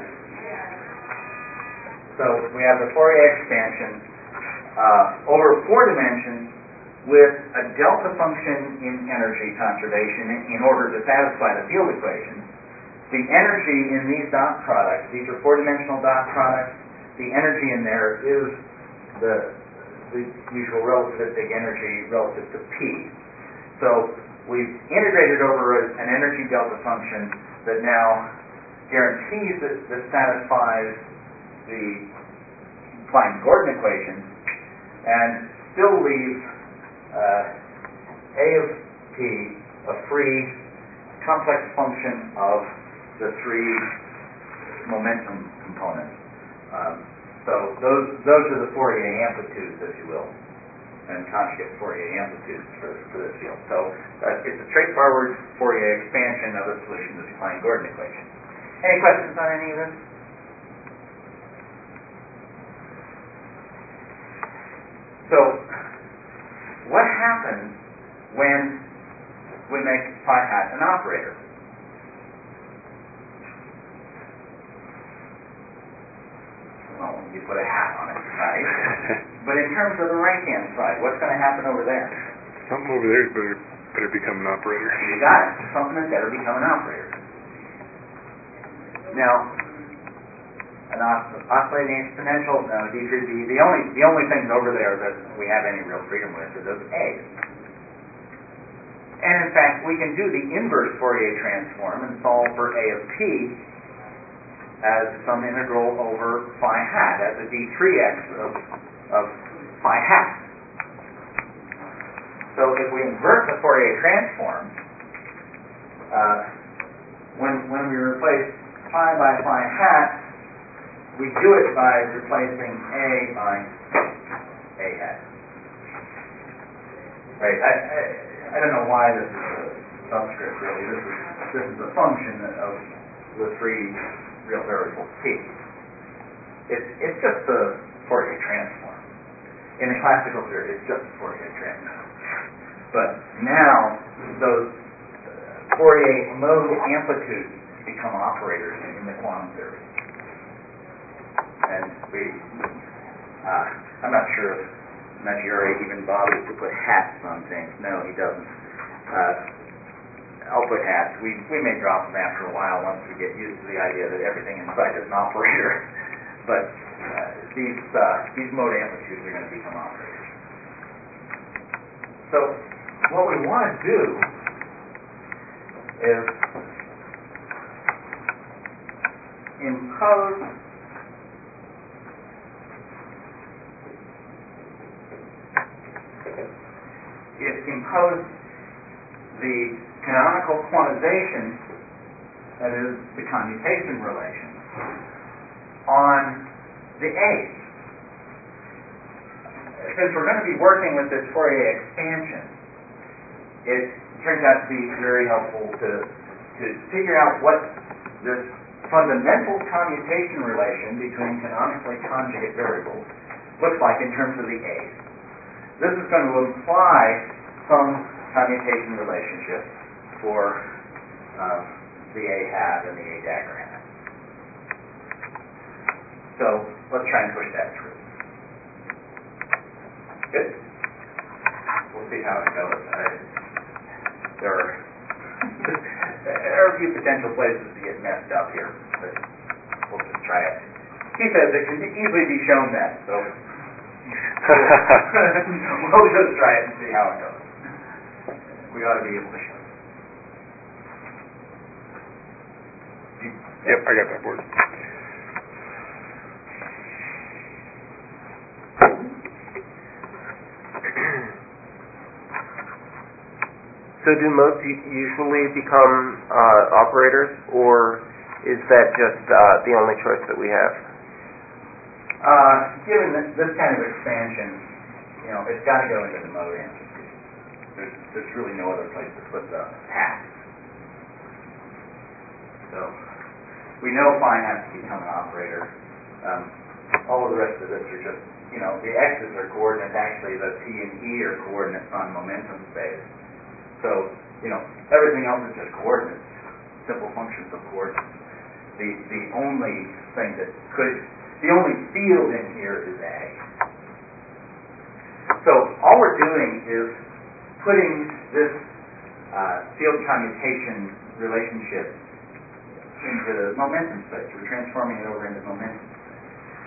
[SPEAKER 3] So we have the Fourier expansion uh, over four dimensions with a delta function in energy conservation in order to satisfy the field equation. The energy in these dot products, these are four-dimensional dot products, the energy in there is the, the usual relativistic energy relative to P. So we've integrated over a, an energy delta function that now guarantees that this satisfies the Klein-Gordon equation and still leaves uh, A of P a free complex function of the three momentum components. Um, so those those are the Fourier amplitudes, if you will, and conjugate Fourier amplitudes for, for this field. So uh, it's a straightforward Fourier expansion of a solution to the Klein-Gordon equation. Any questions on any of this? So what happens when we make phi hat an operator? Well, you put a hat on it, right? But in terms of the right-hand side, what's going to happen over there?
[SPEAKER 4] Something over there better, better become an operator.
[SPEAKER 3] You got it. Something that better become an operator. Now, an os- oscillating exponential, no, D three B, the only, the only things over there that we have any real freedom with are those A's. And in fact, we can do the inverse Fourier transform and solve for A of t as some integral over phi hat, as a d three x of, of phi hat. So if we invert the Fourier transform, uh, when, when we replace phi by phi hat, we do it by replacing A by A hat. Right? I, I, I don't know why this is a subscript, really. This is, this is a function of the three real variables t. It's, it's just the Fourier transform. In the classical theory, it's just the Fourier transform. But now, those Fourier mode amplitudes become operators in the quantum theory. And we, uh, I'm not sure if Maggiore even bothers to put hats on things. No, he doesn't. Uh, I'll put hats. We, we may drop them after a while once we get used to the idea that everything inside is an operator. But uh, these, uh, these mode amplitudes are going to become operators. So what we want to do is impose is impose the canonical quantization, that is, the commutation relation, on the A's. Since we're going to be working with this Fourier expansion, it turns out to be very helpful to, to figure out what this fundamental commutation relation between canonically conjugate variables looks like in terms of the A's. This is going to imply some commutation relationship for uh, the A hat and the A dagger hat. So let's try and push that through. Good. We'll see how it goes. I, there are there are a few potential places to get messed up here, but we'll just try it. He says it can easily be shown that, so we'll just try it and see how it goes. We ought to be able to show it.
[SPEAKER 4] Yep, I got that board.
[SPEAKER 1] So do modes usually become uh, operators, or is that just uh, the only choice that we have?
[SPEAKER 3] Uh, given this, this kind of expansion, you know, it's got to go into the mode amplitude. There's, there's really no other place to put the hat. So we know phi has to become an operator. Um, all of the rest of this are just, you know, the x's are coordinates. Actually, the t and e are coordinates on momentum space. So, you know, everything else is just coordinates, simple functions of coordinates. The the only thing that could, the only field in here is A. So all we're doing is putting this uh, field commutation relationship into momentum space. We're transforming it over into momentum space.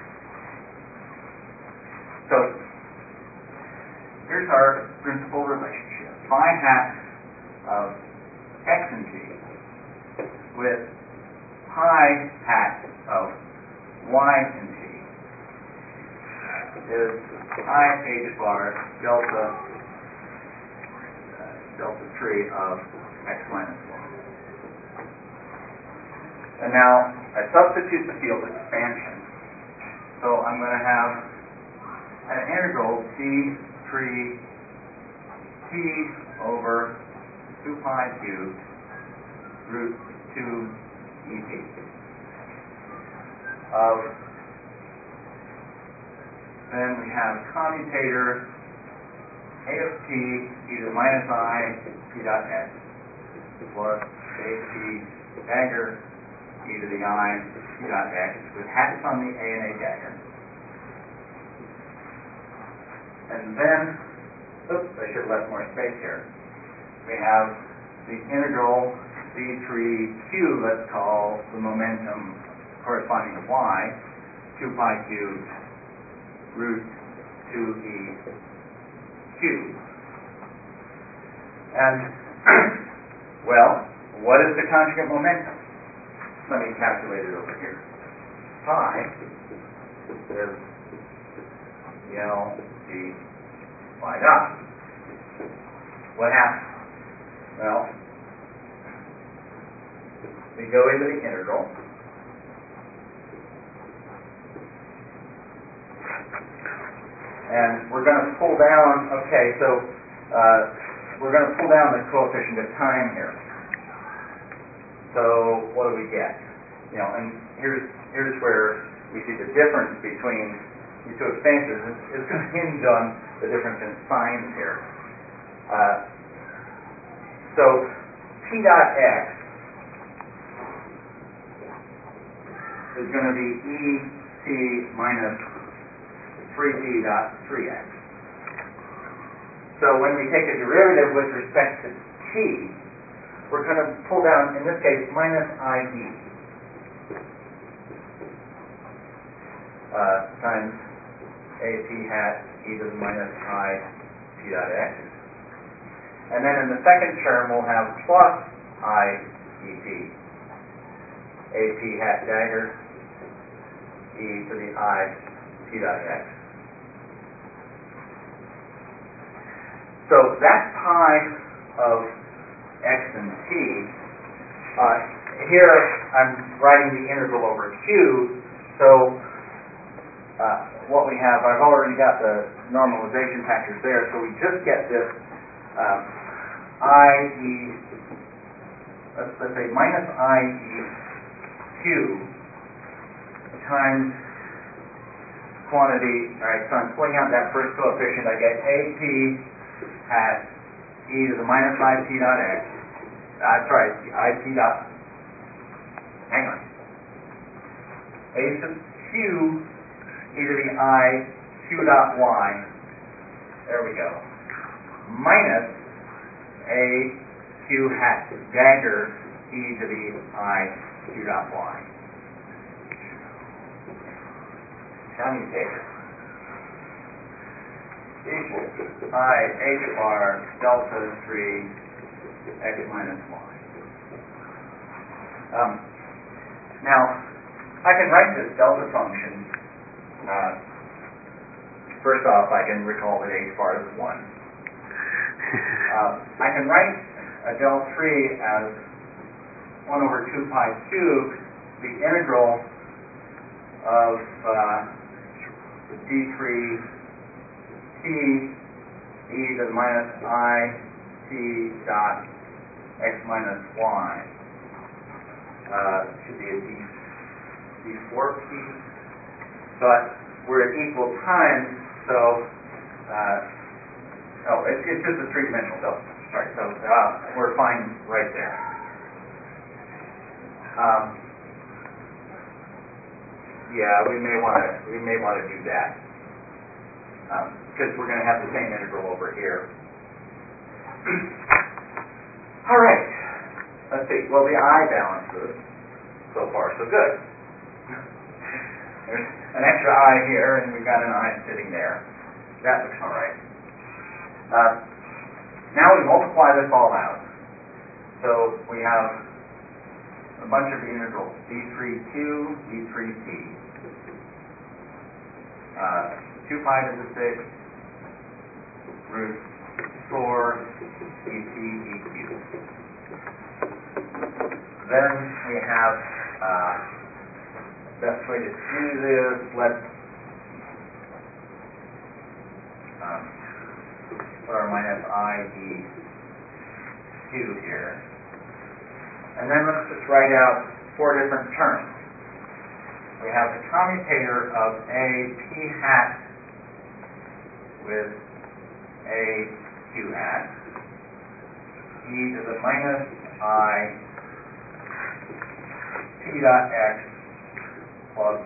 [SPEAKER 3] So here's our principal relationship. Phi hat of x and t with pi hat of y and t is I h bar delta uh, delta three of x minus one. And now I substitute the field expansion. So I'm going to have an integral d three t over two pi cubed root two E T of, then we have commutator A of t e to the minus I p dot x plus A of t dagger e to the I p dot x with hats on the A and A dagger. And then oops, I should have left more space here. We have the integral d three q, let's call the momentum corresponding to y, two pi cubed root two e cubed. And, well, what is the conjugate momentum? Let me calculate it over here. Pi is L d y dot. What happens? Well, we go into the integral. And we're going to pull down, okay, so uh, we're going to pull down the coefficient of time here. So what do we get? You know, and here's here's where we see the difference between these two expansions. It's, it's going to hinge on the difference in signs here. Uh, so P dot x is going to be E t minus three t dot three x. So when we take a derivative with respect to t, we're going to pull down, in this case, minus I d uh, times a p hat e to the minus I t dot x. And then in the second term, we'll have plus I e t, a p hat dagger e to the I t dot x. So that pi of x and t, uh, here I'm writing the integral over q, so uh, what we have, I've already got the normalization factors there, so we just get this um, I e, let's, let's say minus I e q times quantity, alright, so I'm pulling out that first coefficient, I get a p at e to the minus I t dot x, uh, sorry, I t dot, hang on, a sub q e to the I q dot y, there we go, minus a q hat dagger e to the I q dot y. Commutator equals I h bar delta three x minus y. Um, now, I can write this delta function. Uh, first off, I can recall that h bar is one. Uh, I can write a del three as one over two pi cubed, the integral of uh, d three t e to the minus I t dot x minus y. Uh, should be a d, d four p. But we're at equal times, so uh, oh, it's, it's just a three-dimensional delta. Sorry, so uh, we're fine right there. Um, yeah, we may want to we may want to do that because um, we're going to have the same integral over here. All right. Let's see. Well, the I balances. So far, so good. There's an extra I here, and we've got an I sitting there. That looks all right. Uh, now we multiply this all out. So we have a bunch of integrals: d three q, d three t, uh, two pi to the sixth, root four, e t, e q. Then we have, uh, best way to do this, let's um, put our minus I e q here. And then let's just write out four different terms. We have the commutator of a p hat with a q hat, e to the minus I t dot x plus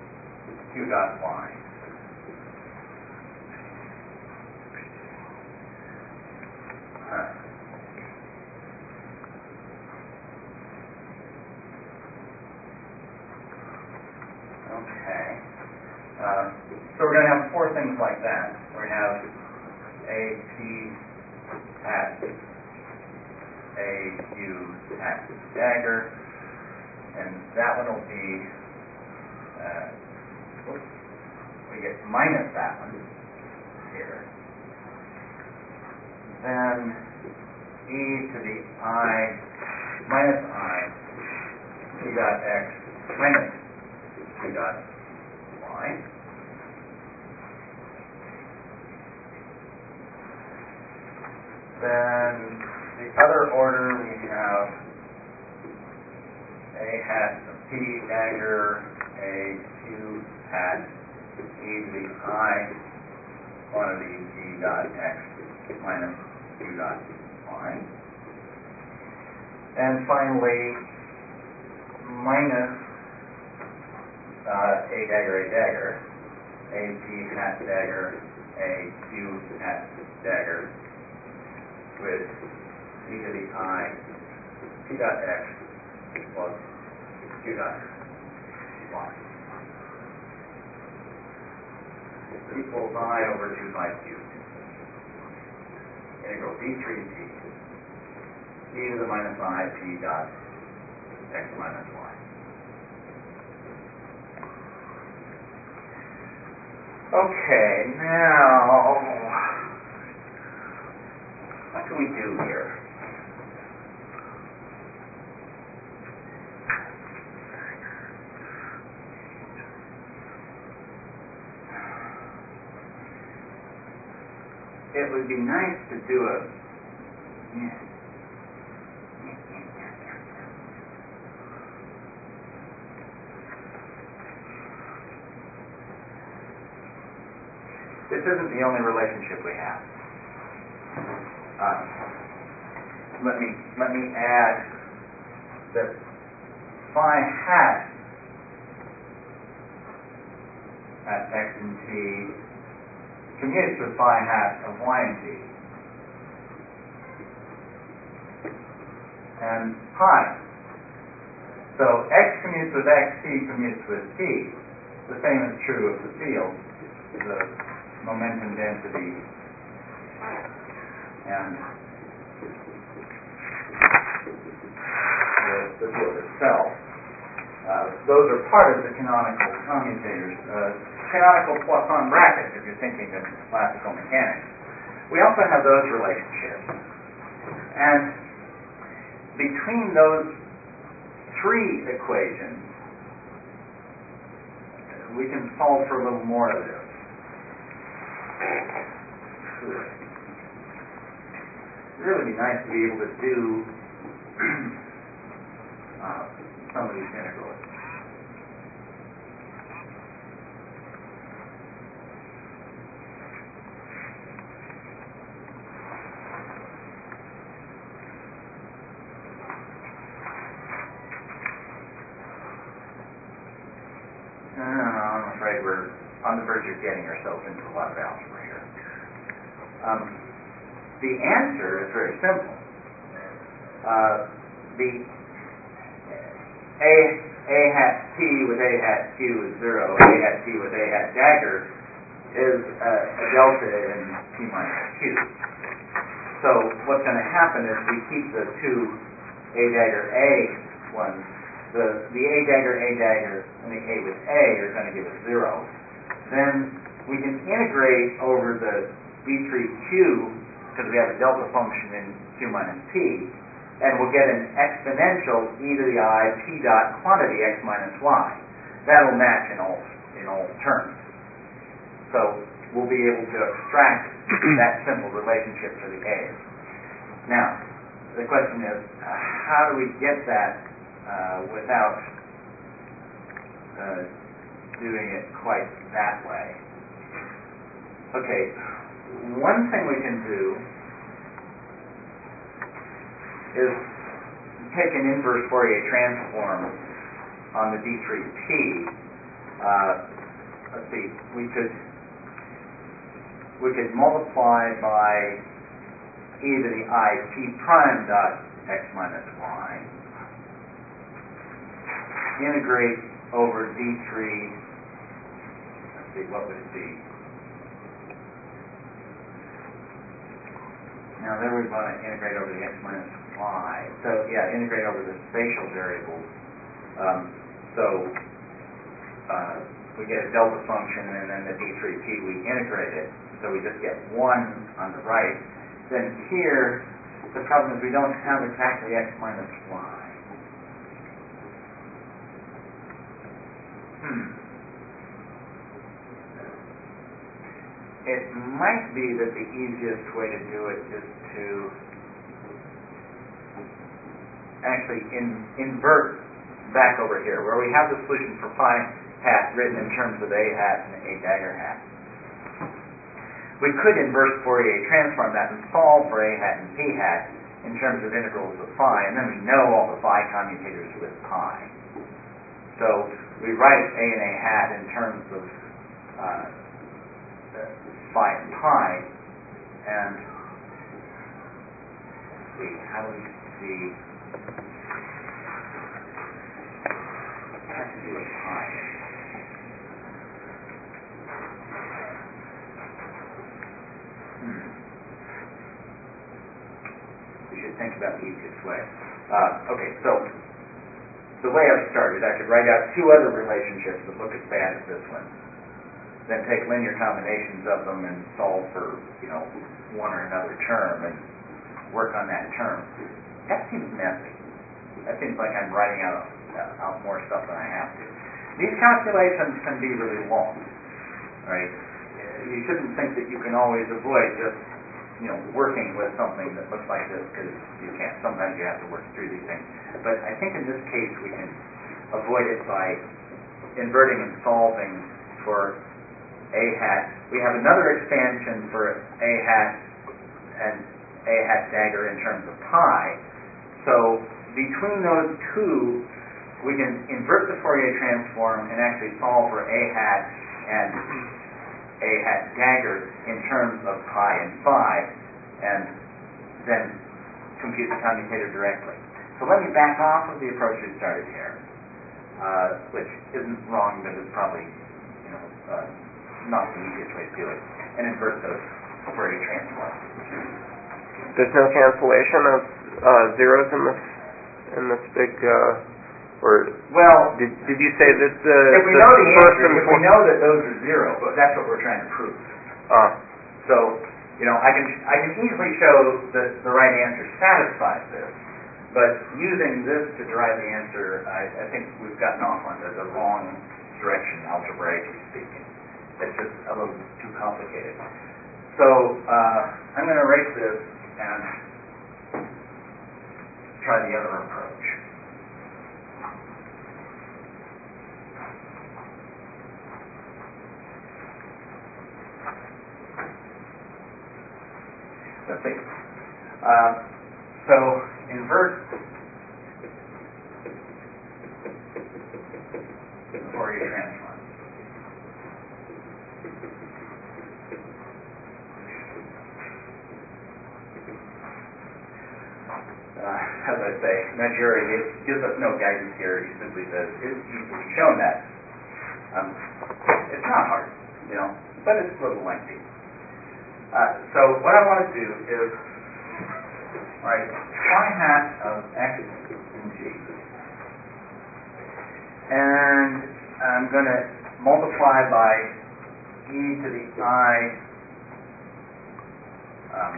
[SPEAKER 3] q dot y. Uh, okay. Uh, so we're going to have four things like that. We're going to have A, P, hat, A, U, hat, dagger, and that one will be, uh, whoops, we get minus that one here. Then e to the I minus I, p dot x minus p dot y. Then the other order we have a hat of p dagger, a q hat, e to the I quantity p dot x minus p dot y. And finally, minus uh, a dagger, a dagger, a p hat dagger, a q hat dagger, with e to the I p dot x plus q dot y equals I over two pi cubed. Integral d three t e to the minus I p dot x minus y. Okay, now what can we do here? It would be nice to do a yeah. This isn't the only relationship we have. Uh, let me let me add that phi hat at x and t commutes with phi hat of y and t, and pi. So x commutes with x, t commutes with t. The same is true of the field, the momentum density, and the, the field itself. Uh, those are part of the canonical commutators. Uh, canonical Poisson brackets, if you're thinking of classical mechanics. We also have those relationships. And between those three equations, we can solve for a little more of this. It'd really be nice to be able to do uh, some of these integrals. Uh, I'm afraid we're on the verge of getting ourselves into a lot of algebra here. Um, the answer is very simple. Uh, the a a hat t with a hat q is zero. A hat t with a hat dagger is a, a delta in t minus q. So what's going to happen is we keep the two a dagger a ones. The the a dagger a dagger and the a with a are going to give us zero. Then we can integrate over the d three q, because we have a delta function in q minus p, and we'll get an exponential e to the I p dot quantity x minus y. That'll match in all in all terms. So we'll be able to extract that simple relationship for the a's. Now, the question is, uh, how do we get that uh, without uh, doing it quite that way? Okay. One thing we can do is take an inverse Fourier transform on the d three t. Uh, let's see, we could we could multiply by e to the I t prime dot x minus y. Integrate over d three. Let's see, what would it be? Now there we want to integrate over the x minus y. So yeah, integrate over the spatial variables. Um, so uh, we get a delta function, and then the d three t we integrate it. So we just get one on the right. Then here, the problem is we don't have exactly x minus y. Hmm. It might be that the easiest way to do it is to actually in, invert back over here, where we have the solution for phi hat written in terms of a hat and a dagger hat. We could inverse Fourier transform that and solve for a hat and p hat in terms of integrals of phi, and then we know all the phi commutators with pi. So we write a and a hat in terms of uh, phi and pi, and let's see, how do we see? It has to do with pi. Think about the easiest way. Uh, okay, so the way I've started, I could write out two other relationships that look as bad as this one, then take linear combinations of them and solve for, you know, one or another term and work on that term. That seems messy. That seems like I'm writing out, uh, out more stuff than I have to. These calculations can be really long, right? You shouldn't think that you can always avoid just you know, working with something that looks like this, because you can't. Sometimes you have to work through these things. But I think in this case we can avoid it by inverting and solving for a hat. We have another expansion for a hat and a hat dagger in terms of pi. So between those two, we can invert the Fourier transform and actually solve for a hat and a hat dagger in terms of pi and phi, and then compute the commutator directly. So let me back off of the approach we started here, uh, which isn't wrong, but is probably, you know, uh, not the easiest way to do it, and invert those Fourier transforms.
[SPEAKER 1] There's no cancellation of uh, zeros in this in this big. Uh, Or
[SPEAKER 3] well,
[SPEAKER 1] did, did you say that the
[SPEAKER 3] if we
[SPEAKER 1] the
[SPEAKER 3] know the
[SPEAKER 1] first
[SPEAKER 3] answer,
[SPEAKER 1] and
[SPEAKER 3] if we know that those are zero, but that's what we're trying to prove.
[SPEAKER 1] Uh,
[SPEAKER 3] so, you know, I can I can easily show that the right answer satisfies this, but using this to derive the answer, I, I think we've gotten off onto the wrong direction, algebraically speaking. It's just a little too complicated. So uh, I'm going to erase this and try the other approach. Let's see. Uh, so invert the Fourier transform. Uh, as I say, Maggiore gives us no guidance here. He simply says it's easily shown that. Um, it's not hard, you know, but it's a little lengthy. Uh, so what I want to do is write phi hat of x and g, and I'm going to multiply by e to the I um,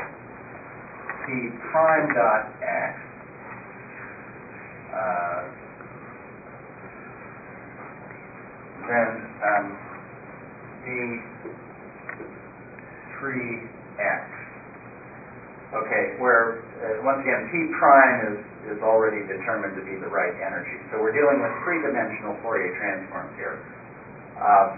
[SPEAKER 3] t prime dot x uh, then um, d three x. Okay, where uh, once again t prime is, is already determined to be the right energy. So we're dealing with three-dimensional Fourier transforms here. Um,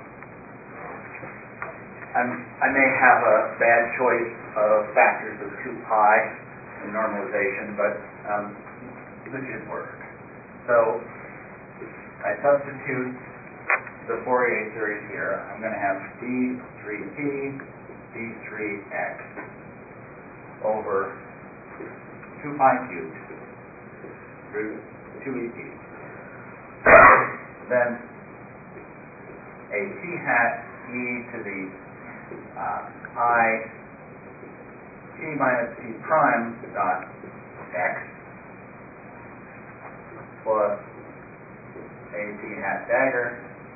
[SPEAKER 3] I'm, I may have a bad choice of factors of two pi in normalization, but um, this should work. So I substitute the Fourier series here. I'm going to have d three t d three x. over two pi cubed root two E P. Then a t hat e to the uh, I t minus t prime dot x plus a t hat dagger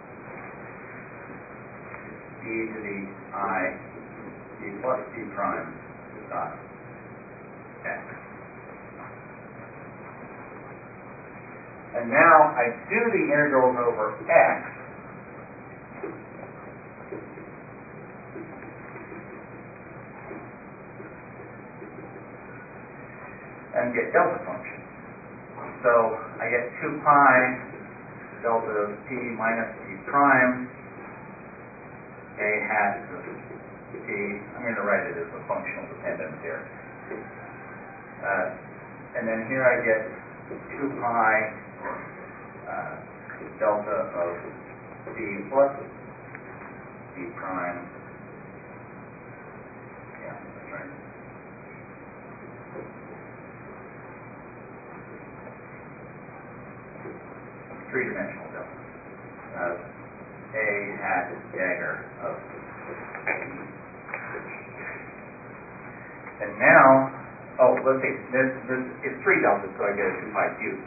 [SPEAKER 3] e to the I t plus t prime dot x. And now I do the integrals over x and get delta function. So I get two pi delta of t minus t prime a hat of t. I'm going to write it as a functional dependence here. Uh, and then here I get two pi uh, delta of t plus t prime. Yeah, that's right. Three-dimensional delta. Uh, a hat dagger of t. And now, oh, let's see, this, this is three deltas, so I get a two pi cubed.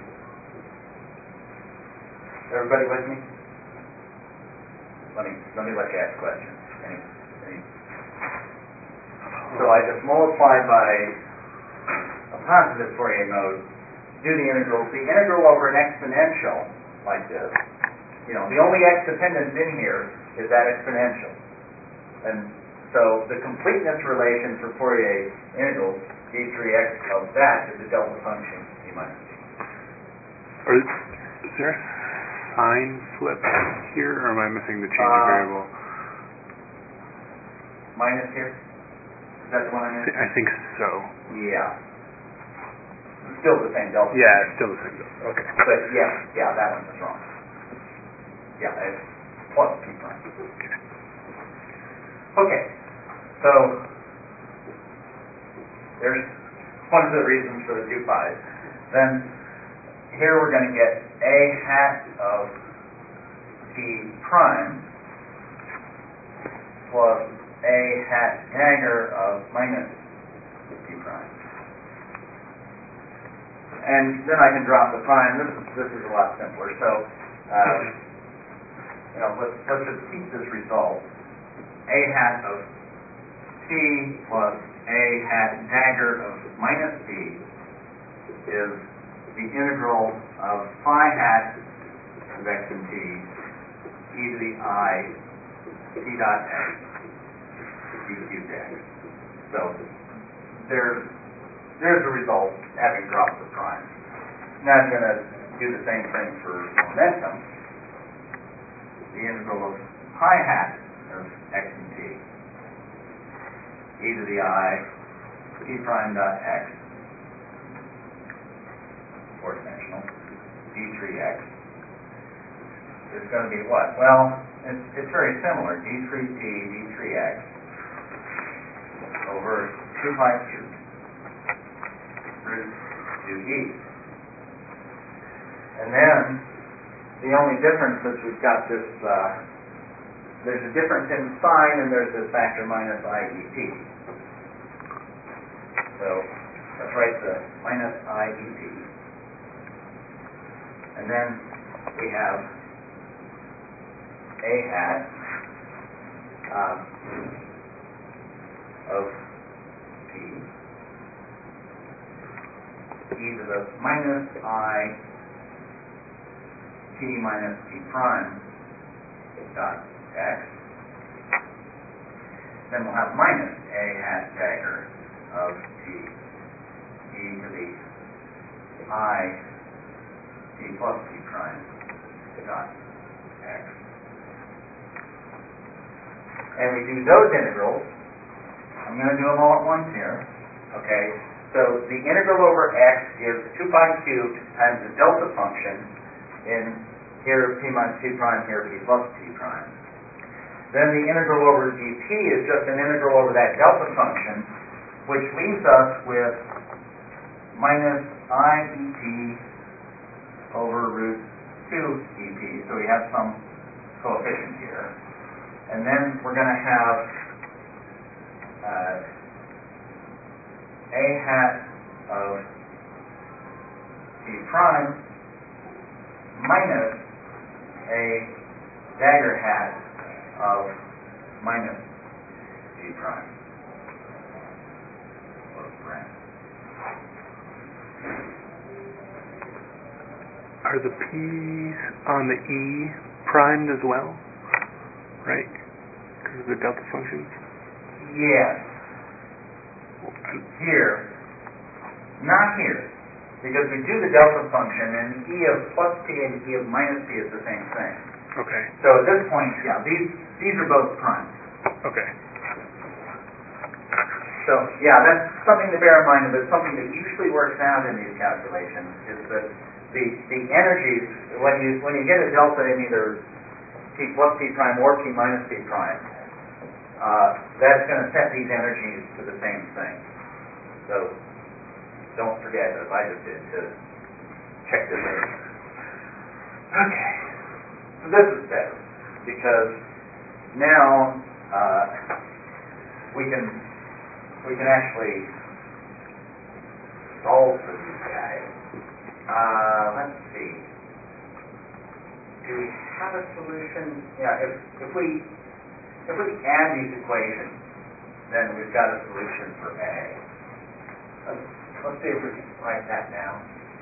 [SPEAKER 3] Everybody with me? Let me let me let you ask questions. Any, any? So I just multiply by a positive Fourier mode, do the integrals. The integral over an exponential like this, you know, the only x dependence in here is that exponential. And so the completeness relation for Fourier integrals, d three x of that is a delta function, d minus t.
[SPEAKER 4] Or is there a sign flip here, or am I missing the change of
[SPEAKER 3] Uh,
[SPEAKER 4] variable?
[SPEAKER 3] Minus here? Is that the one I'm in?
[SPEAKER 4] I think so.
[SPEAKER 3] Yeah. It's still the same delta.
[SPEAKER 4] Yeah, it's still the same delta. Okay.
[SPEAKER 3] But yeah, yeah, that one was wrong. Yeah, it's plus t prime. Okay. So there's one of the reasons for the two pi's. Then here we're going to get a hat of t prime plus a hat dagger of minus t prime. And then I can drop the prime. This is, this is a lot simpler. So, uh, you know, let's, let's just keep this result. A hat of t plus a hat dagger of minus t is the integral of phi hat of x and t e to the I t dot x d cubed x. So there's there's the result having dropped the prime. Now I'm going to do the same thing for momentum. The integral of pi hat of x and t e to the I t prime dot x four dimensional d three x is going to be what? Well, it's, it's very similar. d three t d three x over two pi cubed root two e. And then the only difference is we've got this, uh, there's a difference in sign and there's this factor minus I E T. So let's write the minus I E T. And then we have a hat um, of t e to the minus I t minus t prime dot x. Then we'll have minus a hat dagger of t e to the I t plus t prime dot x. And we do those integrals. I'm going to do them all at once here. Okay, so the integral over x gives two pi cubed times the delta function in here p minus t prime, here p plus t prime. Then the integral over dt is just an integral over that delta function
[SPEAKER 5] which leaves us with minus I E T over root two E T. So we have some coefficient here. And then we're going to have uh, a hat of T prime minus a dagger hat of minus G prime.
[SPEAKER 4] Are the P's on the E primed as well? Right? Because of the delta functions?
[SPEAKER 5] Yes. Here. Not here. Because we do the delta function and E of plus P and E of minus P is the same thing.
[SPEAKER 4] Okay.
[SPEAKER 5] So at this point, yeah, these these are both primed.
[SPEAKER 4] Okay.
[SPEAKER 5] So yeah, that's something to bear in mind, but something that usually works out in these calculations is that the the energies when you when you get a delta in either P plus P prime or P minus P prime, uh, that's going to set these energies to the same thing. So don't forget, as I just did, to check this out. Okay, so this is better because now uh, we can we can actually solve for these guys. Uh, let's see. Do we have a solution? Yeah, if if we if we add these equations, then we've got a solution for A. Let's, let's see if we can write that down.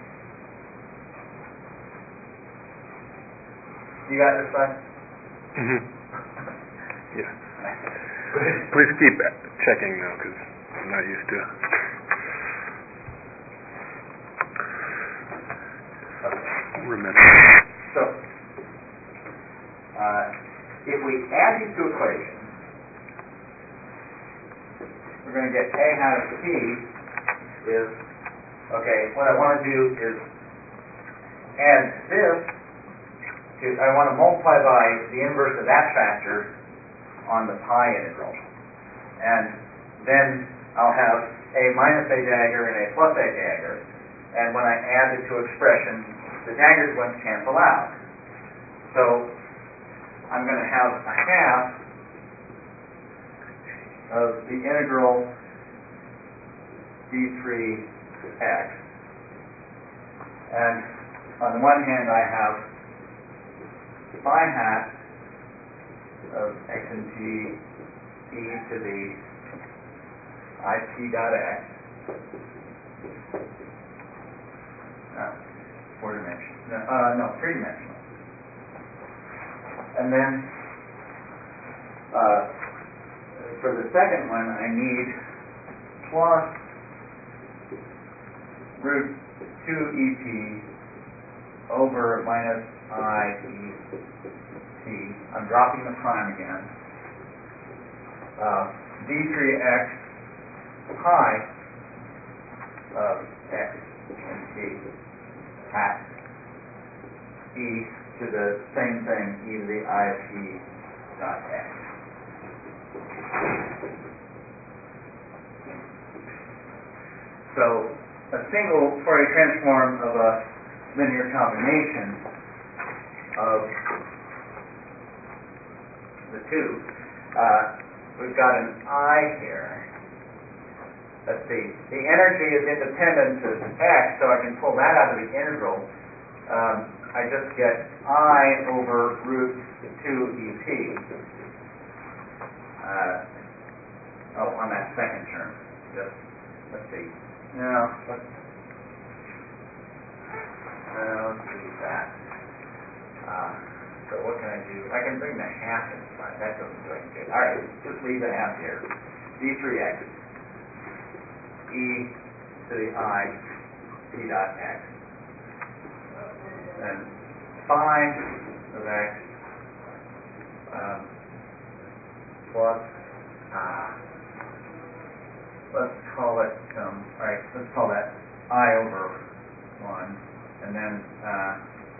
[SPEAKER 5] You got this one?
[SPEAKER 4] Mm-hmm. Yeah. Please keep checking though, because I'm not used to.
[SPEAKER 5] Okay.
[SPEAKER 4] Remember.
[SPEAKER 5] So, uh, if we add these two equations, we're going to get A hat of T is, okay, what I want to do is add this to, I want to multiply by the inverse of that factor on the pi integral. And then I'll have A minus A dagger and A plus A dagger. And when I add the two expressions, the daggers are going to cancel out. So I'm going to have a half of the integral d three x. And on the one hand, I have phi hat of x and t e to the I p dot x. Uh, four dimensional. No, uh, no, three dimensional. And then uh, for the second one, I need plus root two E T over minus I E T. I'm dropping the prime again. Uh, d three x pi of x and t hat e to the same thing, e to the I of t dot x. So a single Fourier transform of a linear combination of the two, uh, we've got an I here. Let's see, the energy is independent of x, so I can pull that out of the integral. Um, I just get I over root two E T. Uh, oh, on that second term. Just, let's see. No, let's, uh, let's do that. Uh, so what can I do? I can bring the half inside. That doesn't do any good. All right, just leave the half here. d three x e to the I p dot x. And phi of x um, plus, uh, let's call it, um, all right, let's call that I over one, and then uh,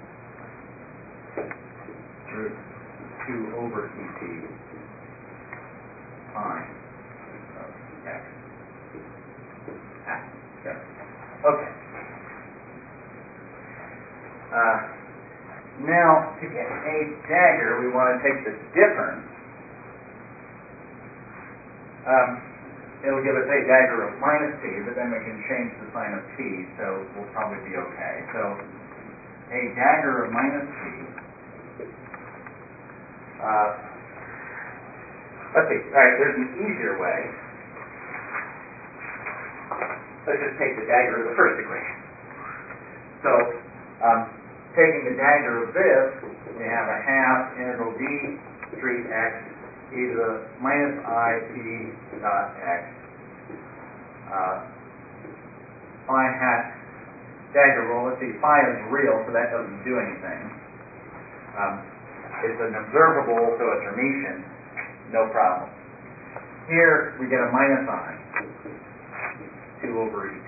[SPEAKER 5] root two over E T pi of x. get a dagger, we want to take the difference. Um, it'll give us a dagger of minus t, but then we can change the sign of t, so we'll probably be okay. So a dagger of minus t. Uh, let's see. All right, there's an easier way. Let's just take the dagger of the first equation. So, um, taking the dagger of this, we have a half integral d three x e to the minus I p dot x. Uh, phi hat dagger, well, let's see, phi is real, so that doesn't do anything. Um, it's an observable, so it's Hermitian, no problem. Here, we get a minus I, two over E P,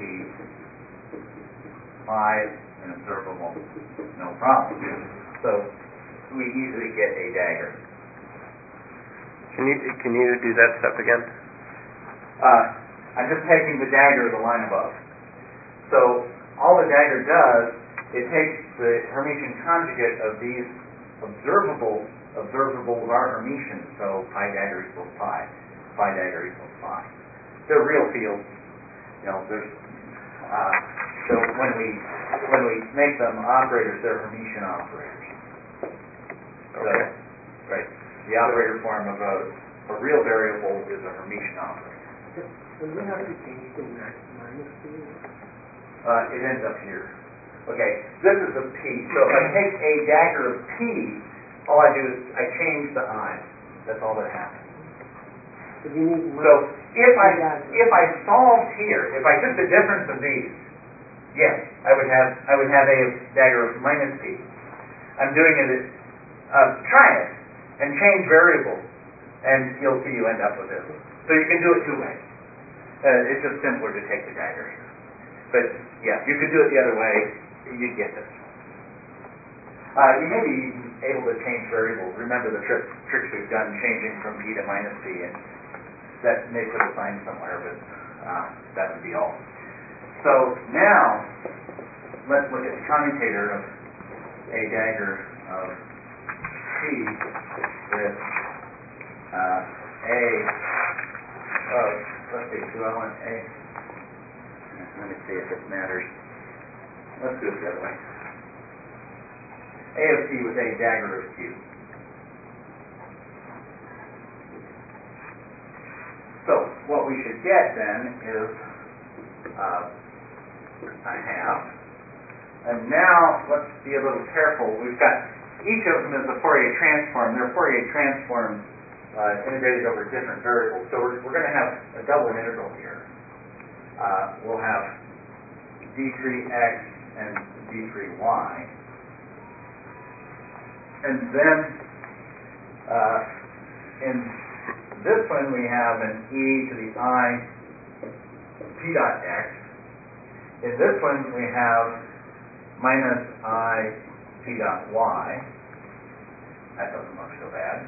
[SPEAKER 5] phi, an observable, no problem. So, we easily get a dagger.
[SPEAKER 1] Can you can you do that step again?
[SPEAKER 5] Uh, I'm just taking the dagger of the line above. So all the dagger does, it takes the Hermitian conjugate of these observable observables are Hermitian, so pi dagger equals pi, pi dagger equals phi. They're real fields. You know, there's uh, so when we when we make them operators, they're Hermitian operators.
[SPEAKER 1] Okay.
[SPEAKER 5] So, right. The operator form of a, a real variable is a Hermitian operator.
[SPEAKER 6] Does it have to change to minus p?
[SPEAKER 5] Uh, it ends up here. Okay, this is a p. So if I take a dagger of p, all I do is I change the I. That's all that happens.
[SPEAKER 6] But you need
[SPEAKER 5] So if I
[SPEAKER 6] dagger.
[SPEAKER 5] if I solved here, if I took the difference of these, yes, I would have I would have a dagger of minus p. I'm doing it. Uh, try it. And change variables, and you'll see you end up with this. So you can do it two ways. Uh, it's just simpler to take the dagger here. But yeah, you could do it the other way. You'd get this. Uh, you may be even able to change variables. Remember the trick, tricks we've done changing from p to minus p, and that may put a sign somewhere, but uh, that would be all. So now, let's look at the commutator of a dagger of T with uh, A of, let's see, do I want A? Let me see if it matters. Let's do it the other way. A of T with a dagger of Q. So, what we should get then is uh, a half. And now, let's be a little careful. We've got each of them is a Fourier transform. They're Fourier transforms uh, integrated over different variables. So we're, we're going to have a double integral here. Uh, we'll have d three x and d three y. And then uh, in this one we have an e to the I p dot x. In this one we have minus I p dot y. That doesn't look so bad.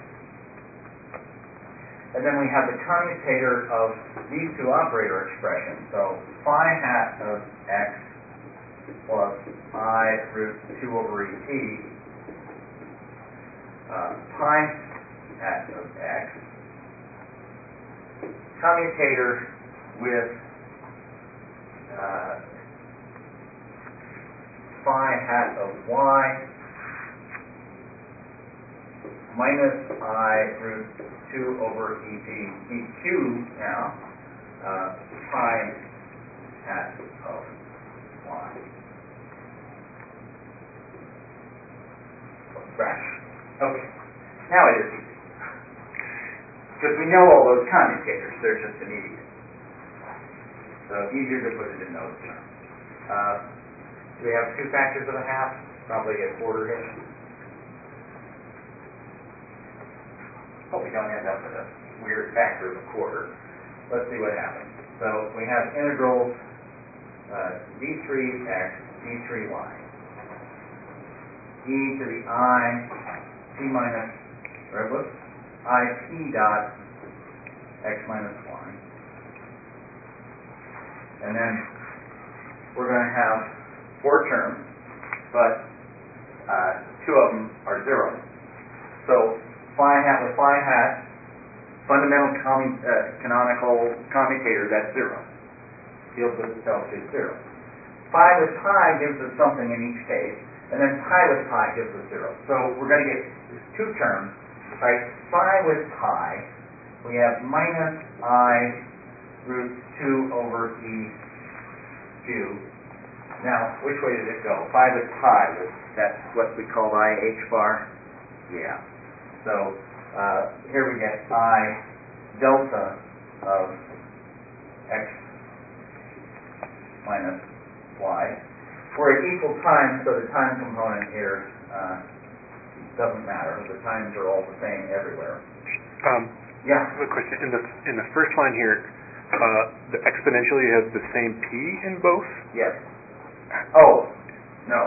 [SPEAKER 5] And then we have the commutator of these two operator expressions. So phi hat of x plus I root two over E t, uh, pi hat of x, commutator with uh, phi hat of y minus I root two over E t, E q now, uh, pi hat of y. Fraction. Okay. Now it is easy. Because we know all those commutators, they're just immediate. So easier to put it in those terms. Uh, do we have two factors of a half? Probably a quarter-ish. Hope we don't end up with a weird factor of a quarter. Let's see what happens. So we have integrals uh, d three x, d three y, e to the I p minus, or whoops, I p dot x minus y. And then we're going to have four terms, but uh, two of them are zeros. the canonical commutator, that's zero. Deals with itself to zero. Phi with pi gives us something in each case, and then pi with pi gives us zero. So we're going to get two terms, right? Phi with pi, we have minus I root two over E cubed. Now, which way did it go? Phi with pi, that's what we call I H bar? Yeah. So uh, here we get I delta of x minus y. We're at equal time, so the time component here uh, doesn't matter. The times are all the same everywhere.
[SPEAKER 4] Um,
[SPEAKER 5] Yeah.
[SPEAKER 4] I have a question. In the in the first line here, uh, the exponentially has the same p in both.
[SPEAKER 5] Yes. Oh, no.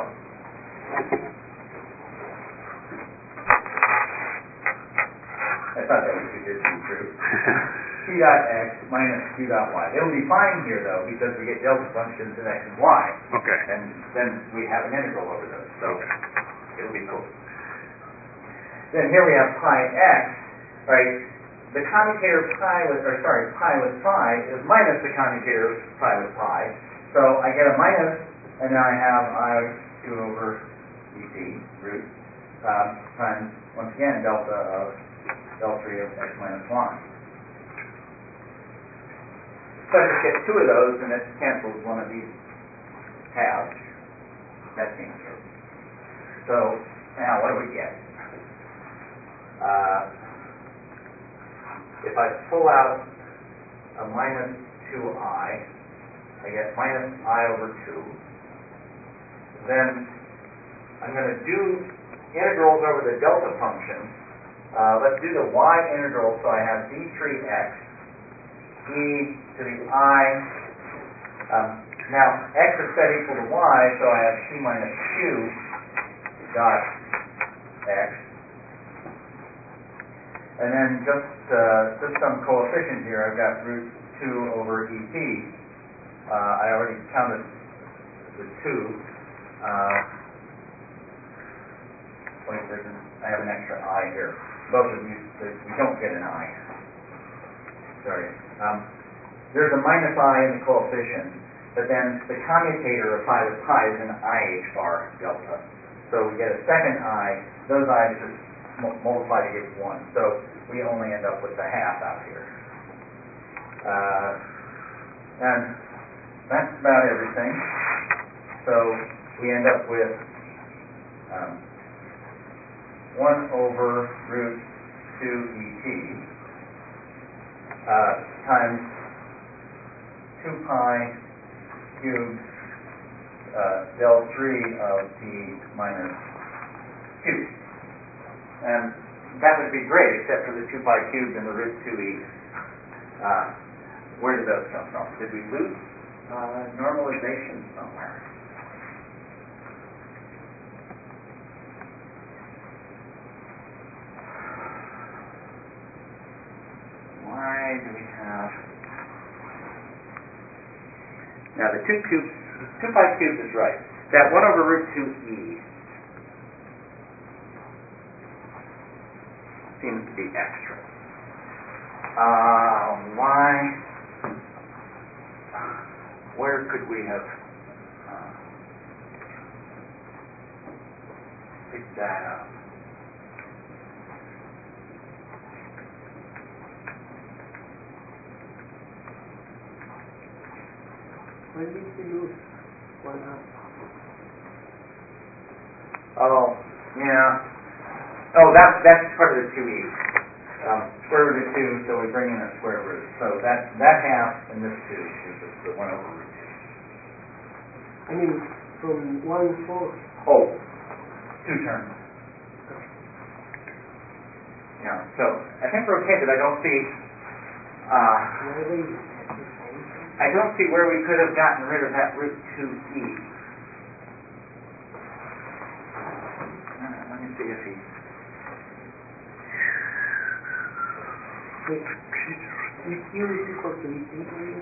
[SPEAKER 5] I thought that was too good to be true. Q dot x minus Q dot y. It'll be fine here, though, because we get delta functions in x and y.
[SPEAKER 4] Okay.
[SPEAKER 5] And then we have an integral over those, so
[SPEAKER 4] Okay.
[SPEAKER 5] it'll be cool. Then here we have pi x, right? The commutator pi with, or sorry, pi with phi is minus the commutator pi with pi. So I get a minus, and then I have I two over dt root um, times, once again, delta of L three of x minus y. So I just get two of those, and it cancels one of these halves. That seems true. So now what do we get? Uh, if I pull out a minus two i, I get minus I over two. Then I'm going to do integrals over the delta function. Uh, let's do the y integral, so I have d three x e to the I. Um, now, x is set equal to y, so I have t minus q dot x. And then just uh, just some coefficient here, I've got root two over et. Uh, I already counted the two. Uh, wait, there's an, I have an extra I here. Both of you, we don't get an I. Sorry. Um, there's a minus I in the coefficient, but then the commutator of phi with pi is an I H bar delta. So we get a second I. Those I's just multiply to give one. So we only end up with the half out here. Uh, and that's about everything. So we end up with um, one over root two et uh, times two pi cubed uh, del three of t minus q. And that would be great, except for the two pi cubed and the root two e. Uh, where did those come from? Did we lose uh, normalization somewhere? Why do we have... Now the two cubes, two pi cubed is right. That one over root two e seems to be extra. Uh, why? Where could we have uh, picked that up?
[SPEAKER 6] When did we lose one half?
[SPEAKER 5] Oh, yeah. Oh, that, that's part of the two e. Um, square root of two, so we bring in a square root. So that, that half and this two is just the one over root two.
[SPEAKER 6] I mean, from one fourth.
[SPEAKER 5] Oh, two terms. Yeah, so I think we're okay, but I don't see, uh,
[SPEAKER 6] Where they have the same thing?
[SPEAKER 5] I don't see where we could have gotten rid of that root two e. Uh, let me see if he...
[SPEAKER 6] Wait, E Q is equal to E T, maybe?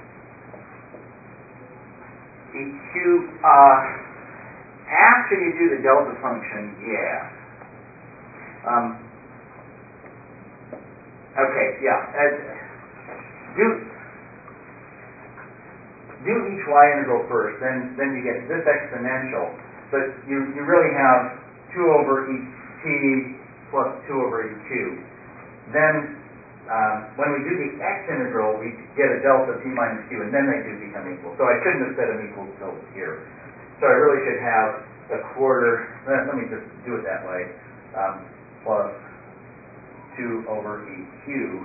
[SPEAKER 5] E Q, uh, after you do the delta function, yeah. Um, okay, yeah. As, do do each y integral first, then then you get this exponential, but you you really have two over each t plus two over each q. Then um, when we do the x integral, we get a delta p minus q, and then they do become equal. So I shouldn't have said them equal till here. So I really should have a quarter. Let, let me just do it that way. Um, plus two over e q,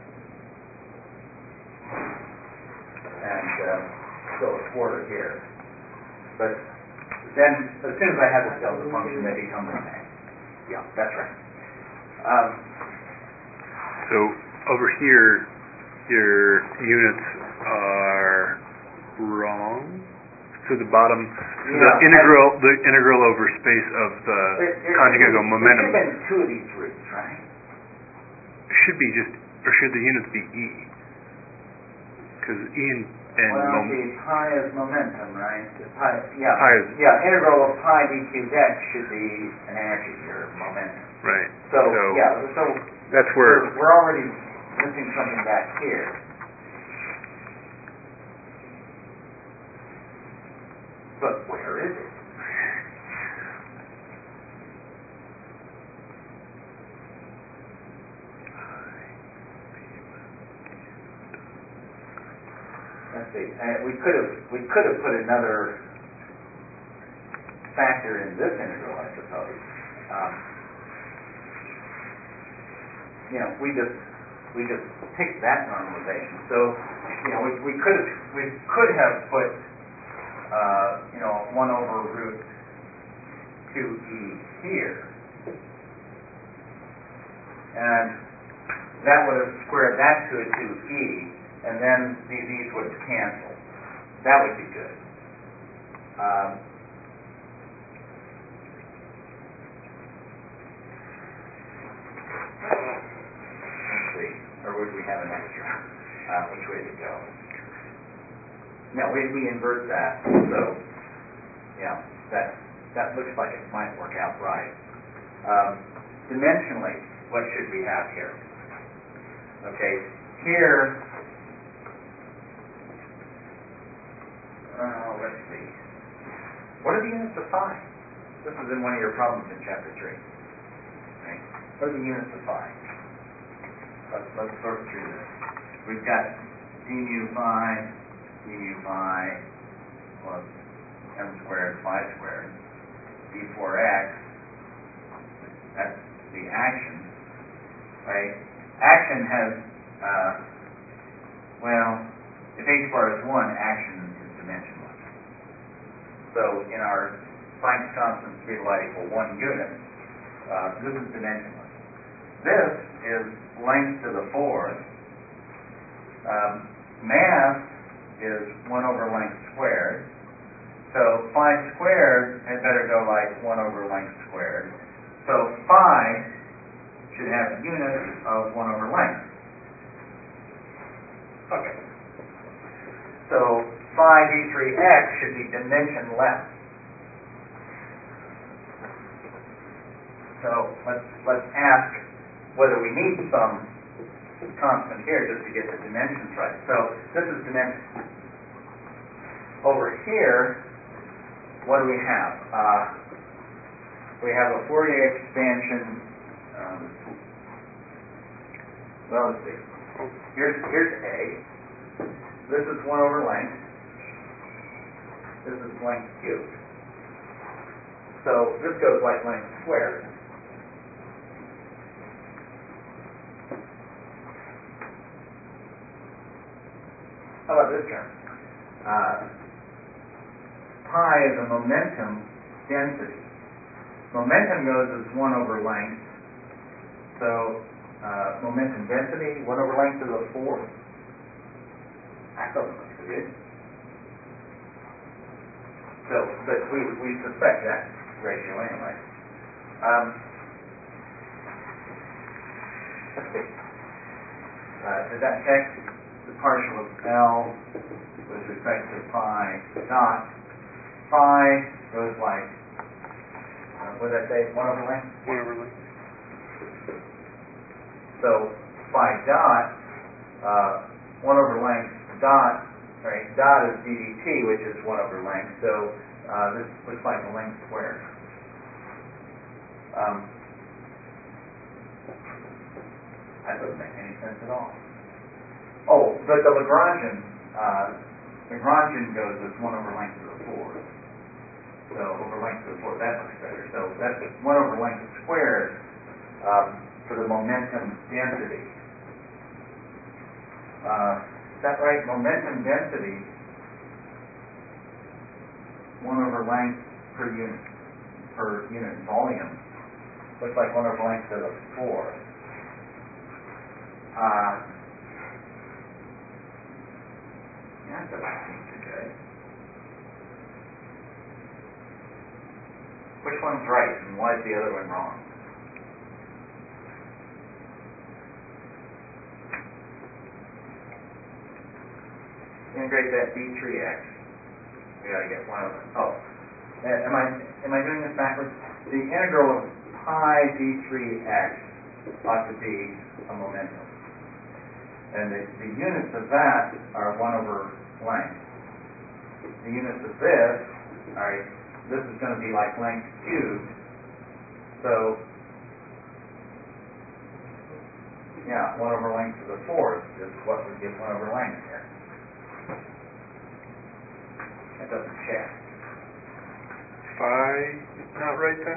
[SPEAKER 5] and uh, still a quarter here. But then, as soon as I have this delta function, they become one a. Yeah, that's right. Um,
[SPEAKER 4] so over here, your units are wrong. So the bottom, so
[SPEAKER 5] yeah,
[SPEAKER 4] the integral, I, the integral over space of the
[SPEAKER 5] it, it,
[SPEAKER 4] conjugate
[SPEAKER 5] it,
[SPEAKER 4] of momentum.
[SPEAKER 5] There should have been two of these roots, right?
[SPEAKER 4] Should be just, or should the units be e? Because e and, and
[SPEAKER 5] well,
[SPEAKER 4] mom-
[SPEAKER 5] see, pi is momentum, right? Pi, yeah,
[SPEAKER 4] pi is,
[SPEAKER 5] yeah. Integral of pi d cubed x should be an energy or momentum.
[SPEAKER 4] right.
[SPEAKER 5] So,
[SPEAKER 4] so
[SPEAKER 5] yeah, so
[SPEAKER 4] that's where
[SPEAKER 5] we're, we're already missing something back here. But where is it? Let's see. Uh, we could have we could have put another factor in this integral, I suppose. Um, you know, we just we just picked that normalization. So, you know, we, we could have we could have put uh, you know one over root two e here, and that would have squared that to a two e. And then these, these would cancel. That would be good. Um, let's see. Or would we have an extra? Uh, which way to go? No, we, we invert that. So, yeah, that that looks like it might work out right. Um, dimensionally, what should we have here? Okay, here. Uh, let's see. What are the units of phi? This is in one of your problems in chapter three. Right? What are the units of phi? Let's, let's sort through this. We've got d mu phi, d mu phi plus m squared phi squared. d four x, that's the action. Right? Action has, uh, well, if h bar is one, action dimensionless. So in our Planck's constant speed of light equal one unit, uh, this is dimensionless. This is length to the fourth. Um, mass is one over length squared. So phi squared had better go like one over length squared. So phi should have units of one over length. Okay. So phi d three x should be dimensionless. So let's let's ask whether we need some constant here just to get the dimensions right. So this is dimension. Over here, what do we have? Uh, we have a Fourier expansion. Um, well, let's see. Here's here's A. This is one over length. This is length cubed. So this goes like length squared. How about this term? Uh, pi is a momentum density. Momentum goes as one over length. So uh, momentum density, one over length to the four. That doesn't look so good. So, but we we suspect that ratio anyway. Um, let's see. Uh, does that check the partial of L with respect to phi dot? Phi goes like, uh, what did I say, one over length?
[SPEAKER 4] One over length.
[SPEAKER 5] So phi dot uh, one over length dot, right, dot is d dt, which is one over length, so uh, this looks like a length squared. Um, that doesn't make any sense at all. Oh, but the Lagrangian, uh, Lagrangian goes as one over length to the fourth. So over length to the fourth, that looks better. So that's one over length squared um, for the momentum density. Uh, is that right? Momentum density, one over length per unit per unit volume. Looks like one over length to the fourth. Uh, yeah, that doesn't seem too good. Which one's right, and why is the other one wrong? Integrate that d three x. We got to get one of them. Oh, am I am I doing this backwards? The integral of pi d three x ought to be a momentum, and the, the units of that are one over length. The units of this, all right, this is going to be like length cubed. So, yeah, one over length to the fourth is what would give one over length here. That doesn't check.
[SPEAKER 4] Phi not right then?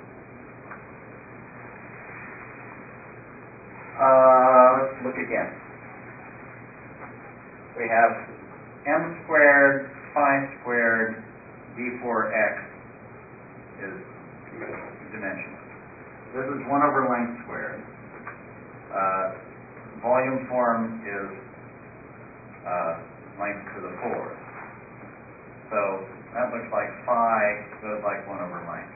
[SPEAKER 5] Uh, let's look again. We have m squared, phi squared, d four x is dimension. This is one over length squared. Uh, volume form is uh, length to the fourth. So that looks like phi goes like one over length.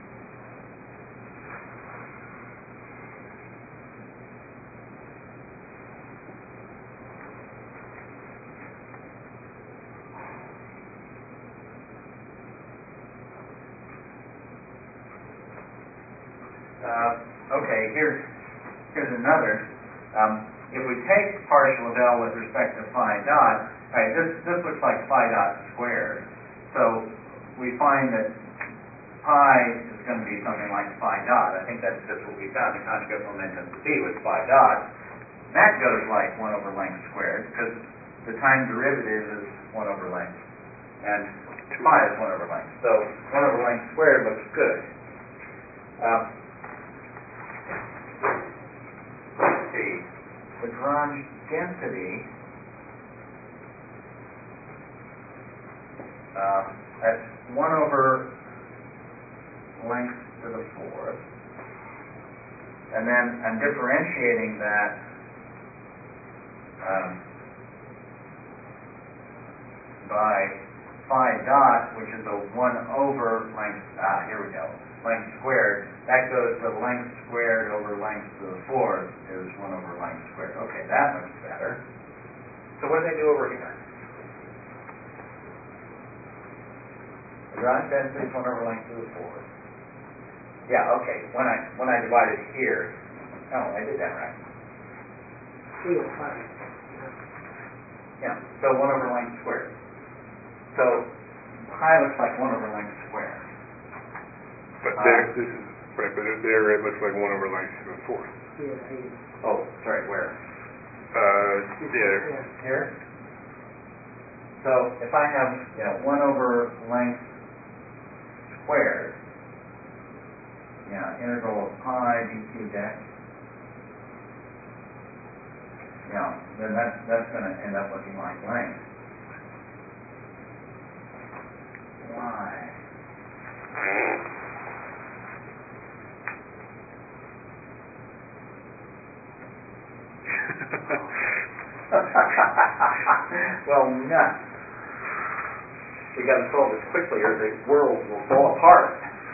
[SPEAKER 5] Uh, okay, here's here's another. Um, if we take partial of L with respect to phi dot, right, this this looks like phi dot squared. So we find that pi is going to be something like phi dot. I think that's just what we found. The conjugate momentum to p was phi dot. That goes like one over length squared because the time derivative is one over length, and phi is one over length. So one over length squared looks good. Um, let's see. Lagrange density. Um, that's one over length to the fourth, and then I'm differentiating that um, by phi dot, which is a one over length. Ah, here we go. Length squared. That goes to length squared over length to the fourth is one over length squared. Okay, that looks better. So what do they do over here? Lagrange density is one over length to the fourth. Yeah, okay. When I when I divided here, oh, I did that right.
[SPEAKER 6] Three or five.
[SPEAKER 5] Yeah. So one over length squared. So pi looks like one over length squared.
[SPEAKER 4] But
[SPEAKER 5] Uh,
[SPEAKER 4] there, this is right. But there it looks like one over length to the fourth.
[SPEAKER 6] Yeah, yeah.
[SPEAKER 5] Oh, sorry. Where?
[SPEAKER 4] Uh, yeah.
[SPEAKER 6] Yeah.
[SPEAKER 5] Here. So if I have you know one over length squared, yeah, integral of pi d cubed x. Yeah, then that's that's going to end up looking like length. Why? Well, nuts. We got to solve this quickly, or the world will fall apart.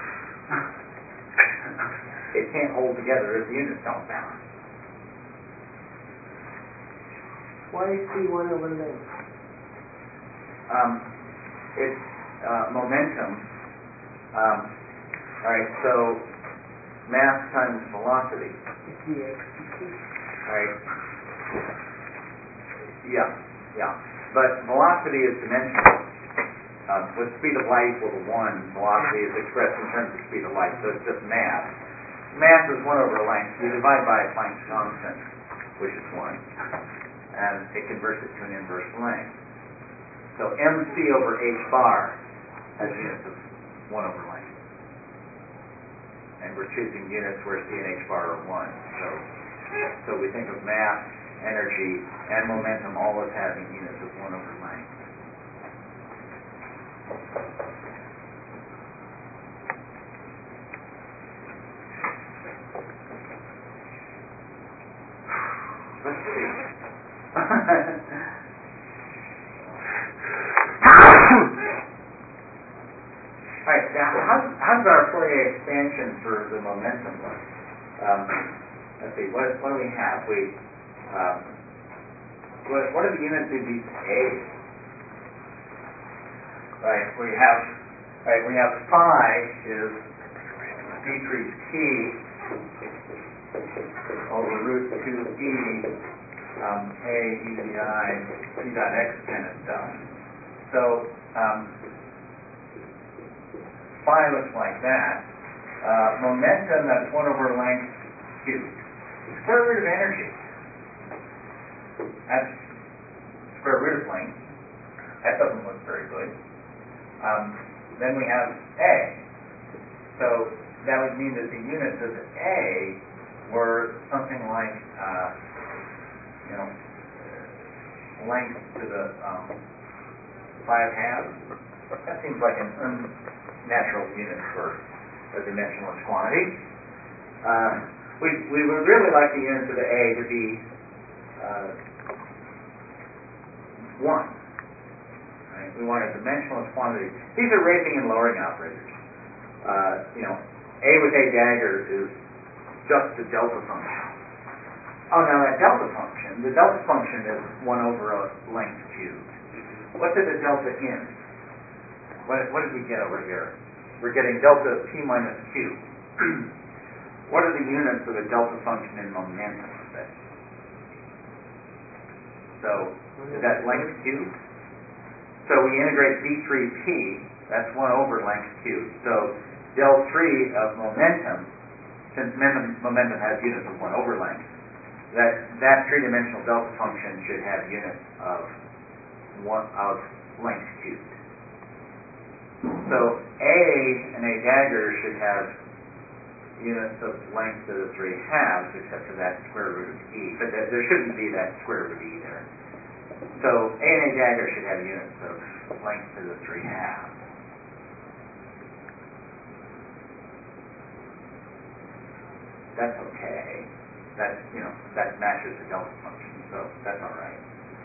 [SPEAKER 5] It can't hold together if the units don't balance.
[SPEAKER 6] Why is P one over length?
[SPEAKER 5] Um, it's uh, momentum. Um, all right, so mass times velocity.
[SPEAKER 6] It's the x.
[SPEAKER 5] All right. Yeah. Yeah, but velocity is dimensional. Uh, with speed of light equal to one, velocity is expressed in terms of speed of light, so it's just mass. Mass is one over length. You divide by Planck's constant, which is one, and it converts it to an inverse length. So mc over h bar has units of one over length. And we're choosing units where c and h bar are one. So, so we think of mass, energy, and momentum all as having units of one over length. Let's see. All right, now how, how does our Fourier expansion for the momentum look? Um, let's see, what, what do we have? We um, what, what are the units of these A's? Right, we have right, we have phi is decrease t over root two e um, a e to the I p dot x kind of stuff. So um, phi looks like that. Uh, momentum, that's one over length cubed. Square root of energy, that's square root of length. That doesn't look very good. Um, then we have A. So that would mean that the units of A were something like, uh, you know, length to the um, five halves. That seems like an unnatural unit for a dimensionless quantity. Uh, we, we would really like the units of the A to be uh, one. Right? We want a dimensionless quantity. These are raising and lowering operators. Uh, you know, A with A dagger is just the delta function. Oh, now that delta function, the delta function is one over a length cubed. What's it a delta in? What, what did we get over here? We're getting delta p minus q. What are the units of a delta function in momentum, say? So, is that length cubed? So we integrate d three p, that's one over length cubed. So del three of momentum, since momentum has units of one over length, that, that three-dimensional delta function should have units of one of length cubed. So A and A dagger should have units of length to the three halves, except for that square root of e. But there, there shouldn't be that square root of e there. So A and A dagger should have units of length to the three halves. That's okay. That, you know, that matches the delta function, so that's all right.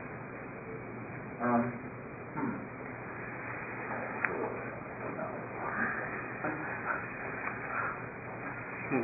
[SPEAKER 5] Um, hmm. No. hmm.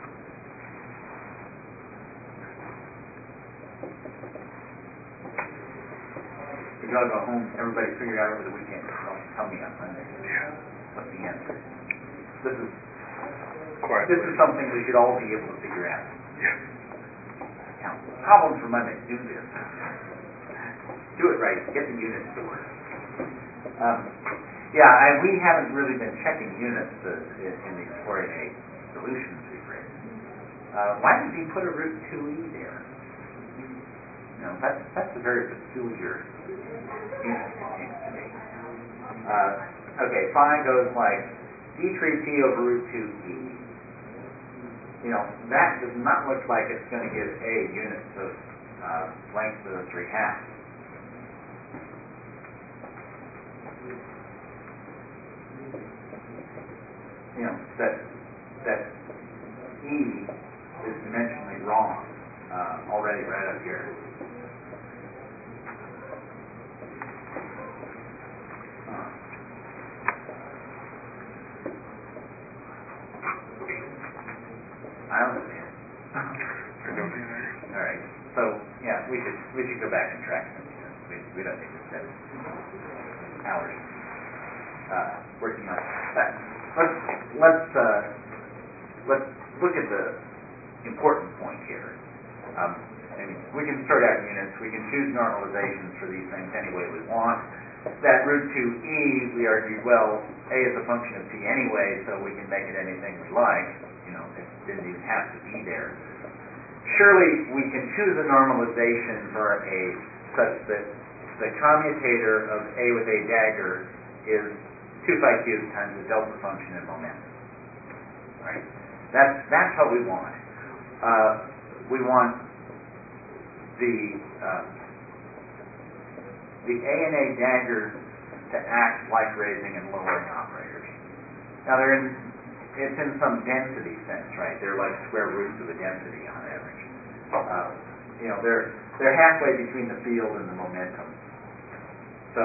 [SPEAKER 5] We gotta go home. Everybody figure out over the weekend. Don't tell me on Monday.
[SPEAKER 4] Yeah.
[SPEAKER 5] What's the answer? This is
[SPEAKER 4] Quite
[SPEAKER 5] this is something we should all be able to figure out.
[SPEAKER 4] Yeah.
[SPEAKER 5] Now, problem for Monday. Do this. Do it right. Get the units to work. Um, yeah, and we haven't really been checking units uh, in, in these Fourier solutions we've written. Uh, why did he put a root two e there? You know, that's that's a very peculiar unit, it seems to me. Uh, okay, phi goes like d three p over root two e. You know, that does not look like it's going to give A units of uh, length to the three halves. You know, that that E is dimensionally wrong uh, already right up here. Huh. I don't see it.
[SPEAKER 4] I don't either.
[SPEAKER 5] All right. So yeah, we should we should go back and track them. We we don't need to spend hours uh, working on that. Let's let's uh, let's look at the important point here. Um, I mean, we can sort out units, we can choose normalizations for these things any way we want. That root two E, we argued, well, A is a function of T anyway, so we can make it anything we like. You know, it didn't even have to be there. Surely we can choose a normalization for A such that the commutator of A with A dagger is two phi cubed times the delta function in momentum. Right? That's, that's what we want. Uh, we want the uh, the A and A dagger to act like raising and lowering operators. Now they're in, it's in some density sense, right? They're like square roots of a density on average. Uh, you know, they're they're halfway between the field and the momentum. So,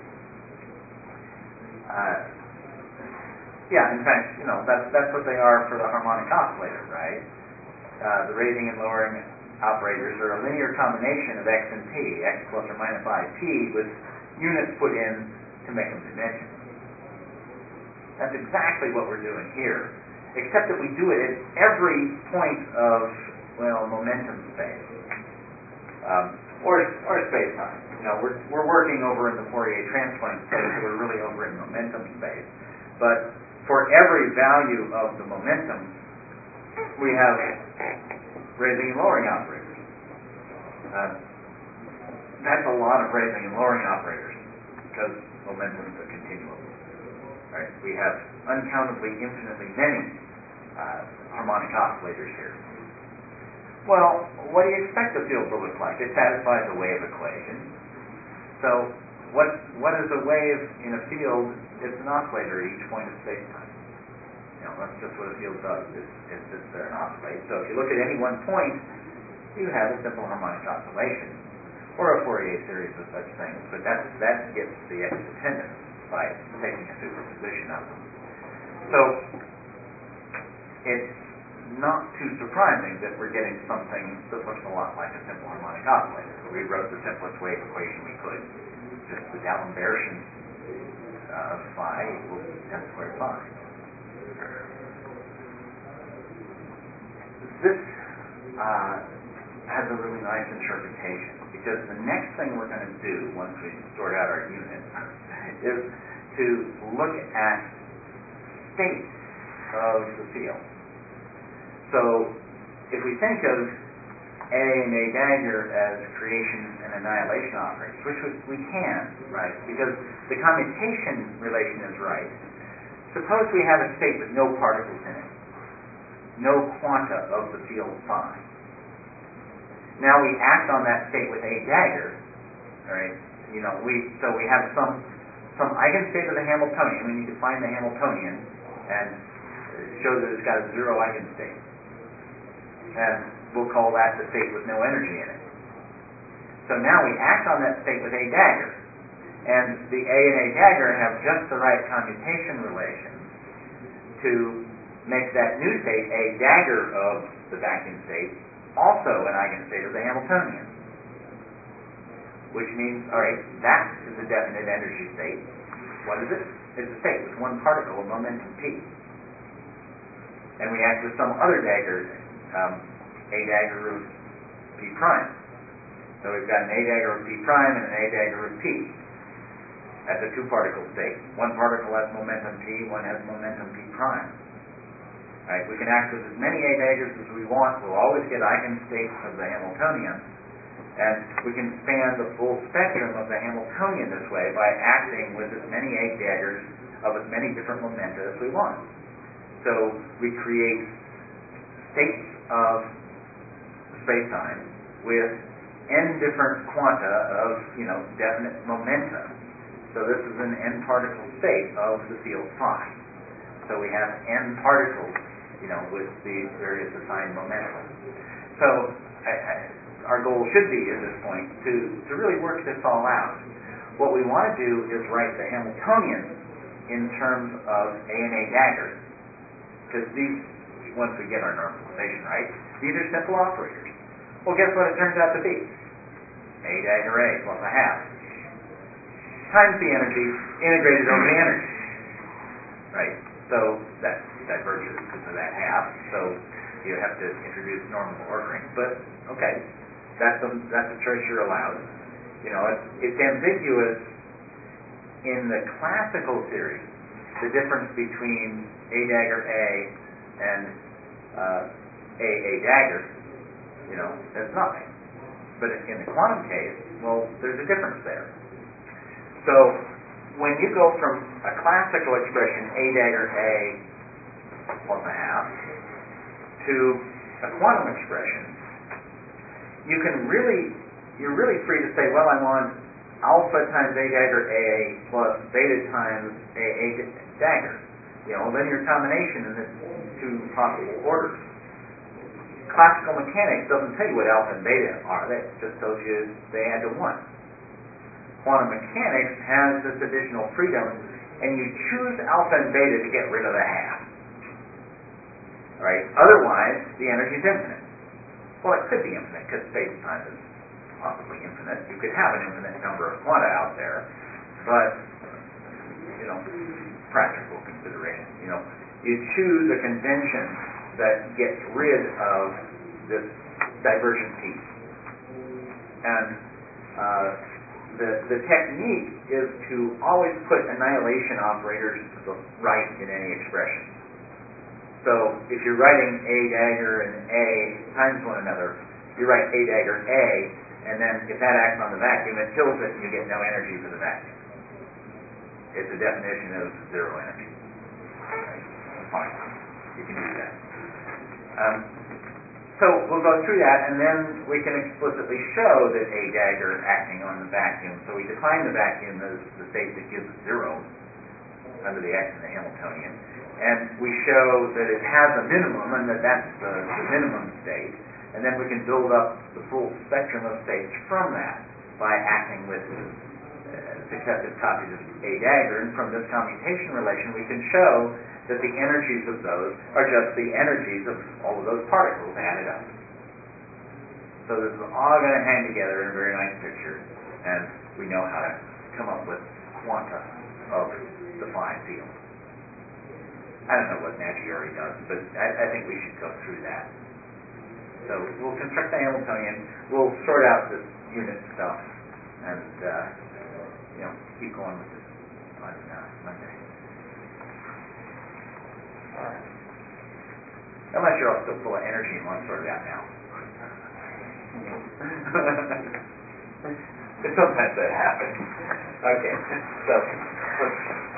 [SPEAKER 5] uh, yeah, in fact, you know, that's that's what they are for the harmonic oscillator, right? Uh, the raising and lowering operators are a linear combination of x and t, x plus or minus I t, with units put in to make them dimensions. That's exactly what we're doing here, except that we do it at every point of, well, momentum space, um, or or space time. You know, we're we're working over in the Fourier transform space, so we're really over in momentum space. But for every value of the momentum, we have raising and lowering operators. Uh, that's a lot of raising and lowering operators because momentum is a continuum. Right? We have uncountably, infinitely many uh, harmonic oscillators here. Well, what do you expect the field to look like? It satisfies a wave equation. So, what what is a wave in a field? It's an oscillator at each point of space-time. You know, that's just what a field does. It, it sits there and oscillates. So if you look at any one point, you have a simple harmonic oscillation, or a Fourier series of such things. But that that gets the x-dependence by taking a superposition of them. So it's not too surprising that we're getting something that looks a lot like a simple harmonic oscillator. We wrote the simplest wave equation we could, just the D'Alembert of phi equals m squared phi. This uh, has a really nice interpretation, because the next thing we're going to do once we sort out our unit is to look at states of the field. So if we think of A and A dagger as creation and annihilation operators, which we can, right, because the commutation relation is right. Suppose we have a state with no particles in it, no quanta of the field phi. Now we act on that state with A dagger, right? You know, we so we have some some eigenstate of the Hamiltonian. We need to find the Hamiltonian and show that it's got a zero eigenstate, and we'll call that the state with no energy in it. So now we act on that state with A dagger, and the A and A dagger have just the right commutation relation to make that new state, A dagger of the vacuum state, also an eigenstate of the Hamiltonian. Which means, all right, that is a definite energy state. What is it? It's a state with one particle of momentum p. And we act with some other dagger, um, A dagger of p prime. So we've got an A dagger of p prime and an A dagger of p. That's a two-particle state. One particle has momentum p, one has momentum p prime. Right? We can act with as many A daggers as we want. We'll always get eigenstates of the Hamiltonian, and we can span the full spectrum of the Hamiltonian this way by acting with as many A daggers of as many different momenta as we want. So we create states of space-time with n different quanta of, you know, definite momenta. So this is an n-particle state of the field phi. So we have n particles, you know, with these various assigned momenta. So I, I, our goal should be at this point to, to really work this all out. What we want to do is write the Hamiltonian in terms of A and A dagger, because these, once we get our normalization right, these are simple operators. Well, guess what it turns out to be? A dagger A plus a half times the energy integrated over the energy. Right? So that diverges to that half, so you have to introduce normal ordering. But, okay. That's a, that's a choice you're allowed. You know, it's, it's ambiguous in the classical theory, the difference between A dagger A and uh, A A dagger, you know, there's nothing. But in the quantum case, well, there's a difference there. So when you go from a classical expression, A dagger A plus a half, to a quantum expression, you can really, you're really free to say, well, I want alpha times A dagger A plus beta times A A dagger. You know, linear combination in the two possible orders. Classical mechanics doesn't tell you what alpha and beta are. That just tells you they add to one. Quantum mechanics has this additional freedom, and you choose alpha and beta to get rid of the half. Right? Otherwise, the energy is infinite. Well, it could be infinite because space-time is possibly infinite. You could have an infinite number of quanta out there, but, you know, practical consideration. You know, you choose a convention that gets rid of this divergent piece. And uh, the the technique is to always put annihilation operators to the right in any expression. So if you're writing A dagger and A times one another, you write A dagger A, and then if that acts on the vacuum, it kills it, and you get no energy for the vacuum. It's a definition of zero energy. Right? Fine. You can do that. Um, so we'll go through that, and then we can explicitly show that A dagger acting on the vacuum. So we define the vacuum as the state that gives zero under the X and the Hamiltonian. And we show that it has a minimum, and that that's the, the minimum state. And then we can build up the full spectrum of states from that by acting with uh, successive copies of A dagger. And from this commutation relation, we can show that the energies of those are just the energies of all of those particles added up. So this is all going to hang together in a very nice picture, and we know how to come up with quanta of the phi field. I don't know what Maggiore does, but I, I think we should go through that. So we'll construct the Hamiltonian, we'll sort out this unit stuff, and uh, you know, keep going with this on uh, Monday. All right. Unless you're all still full of energy and want to sort it out now. Sometimes that happens. Okay, so let's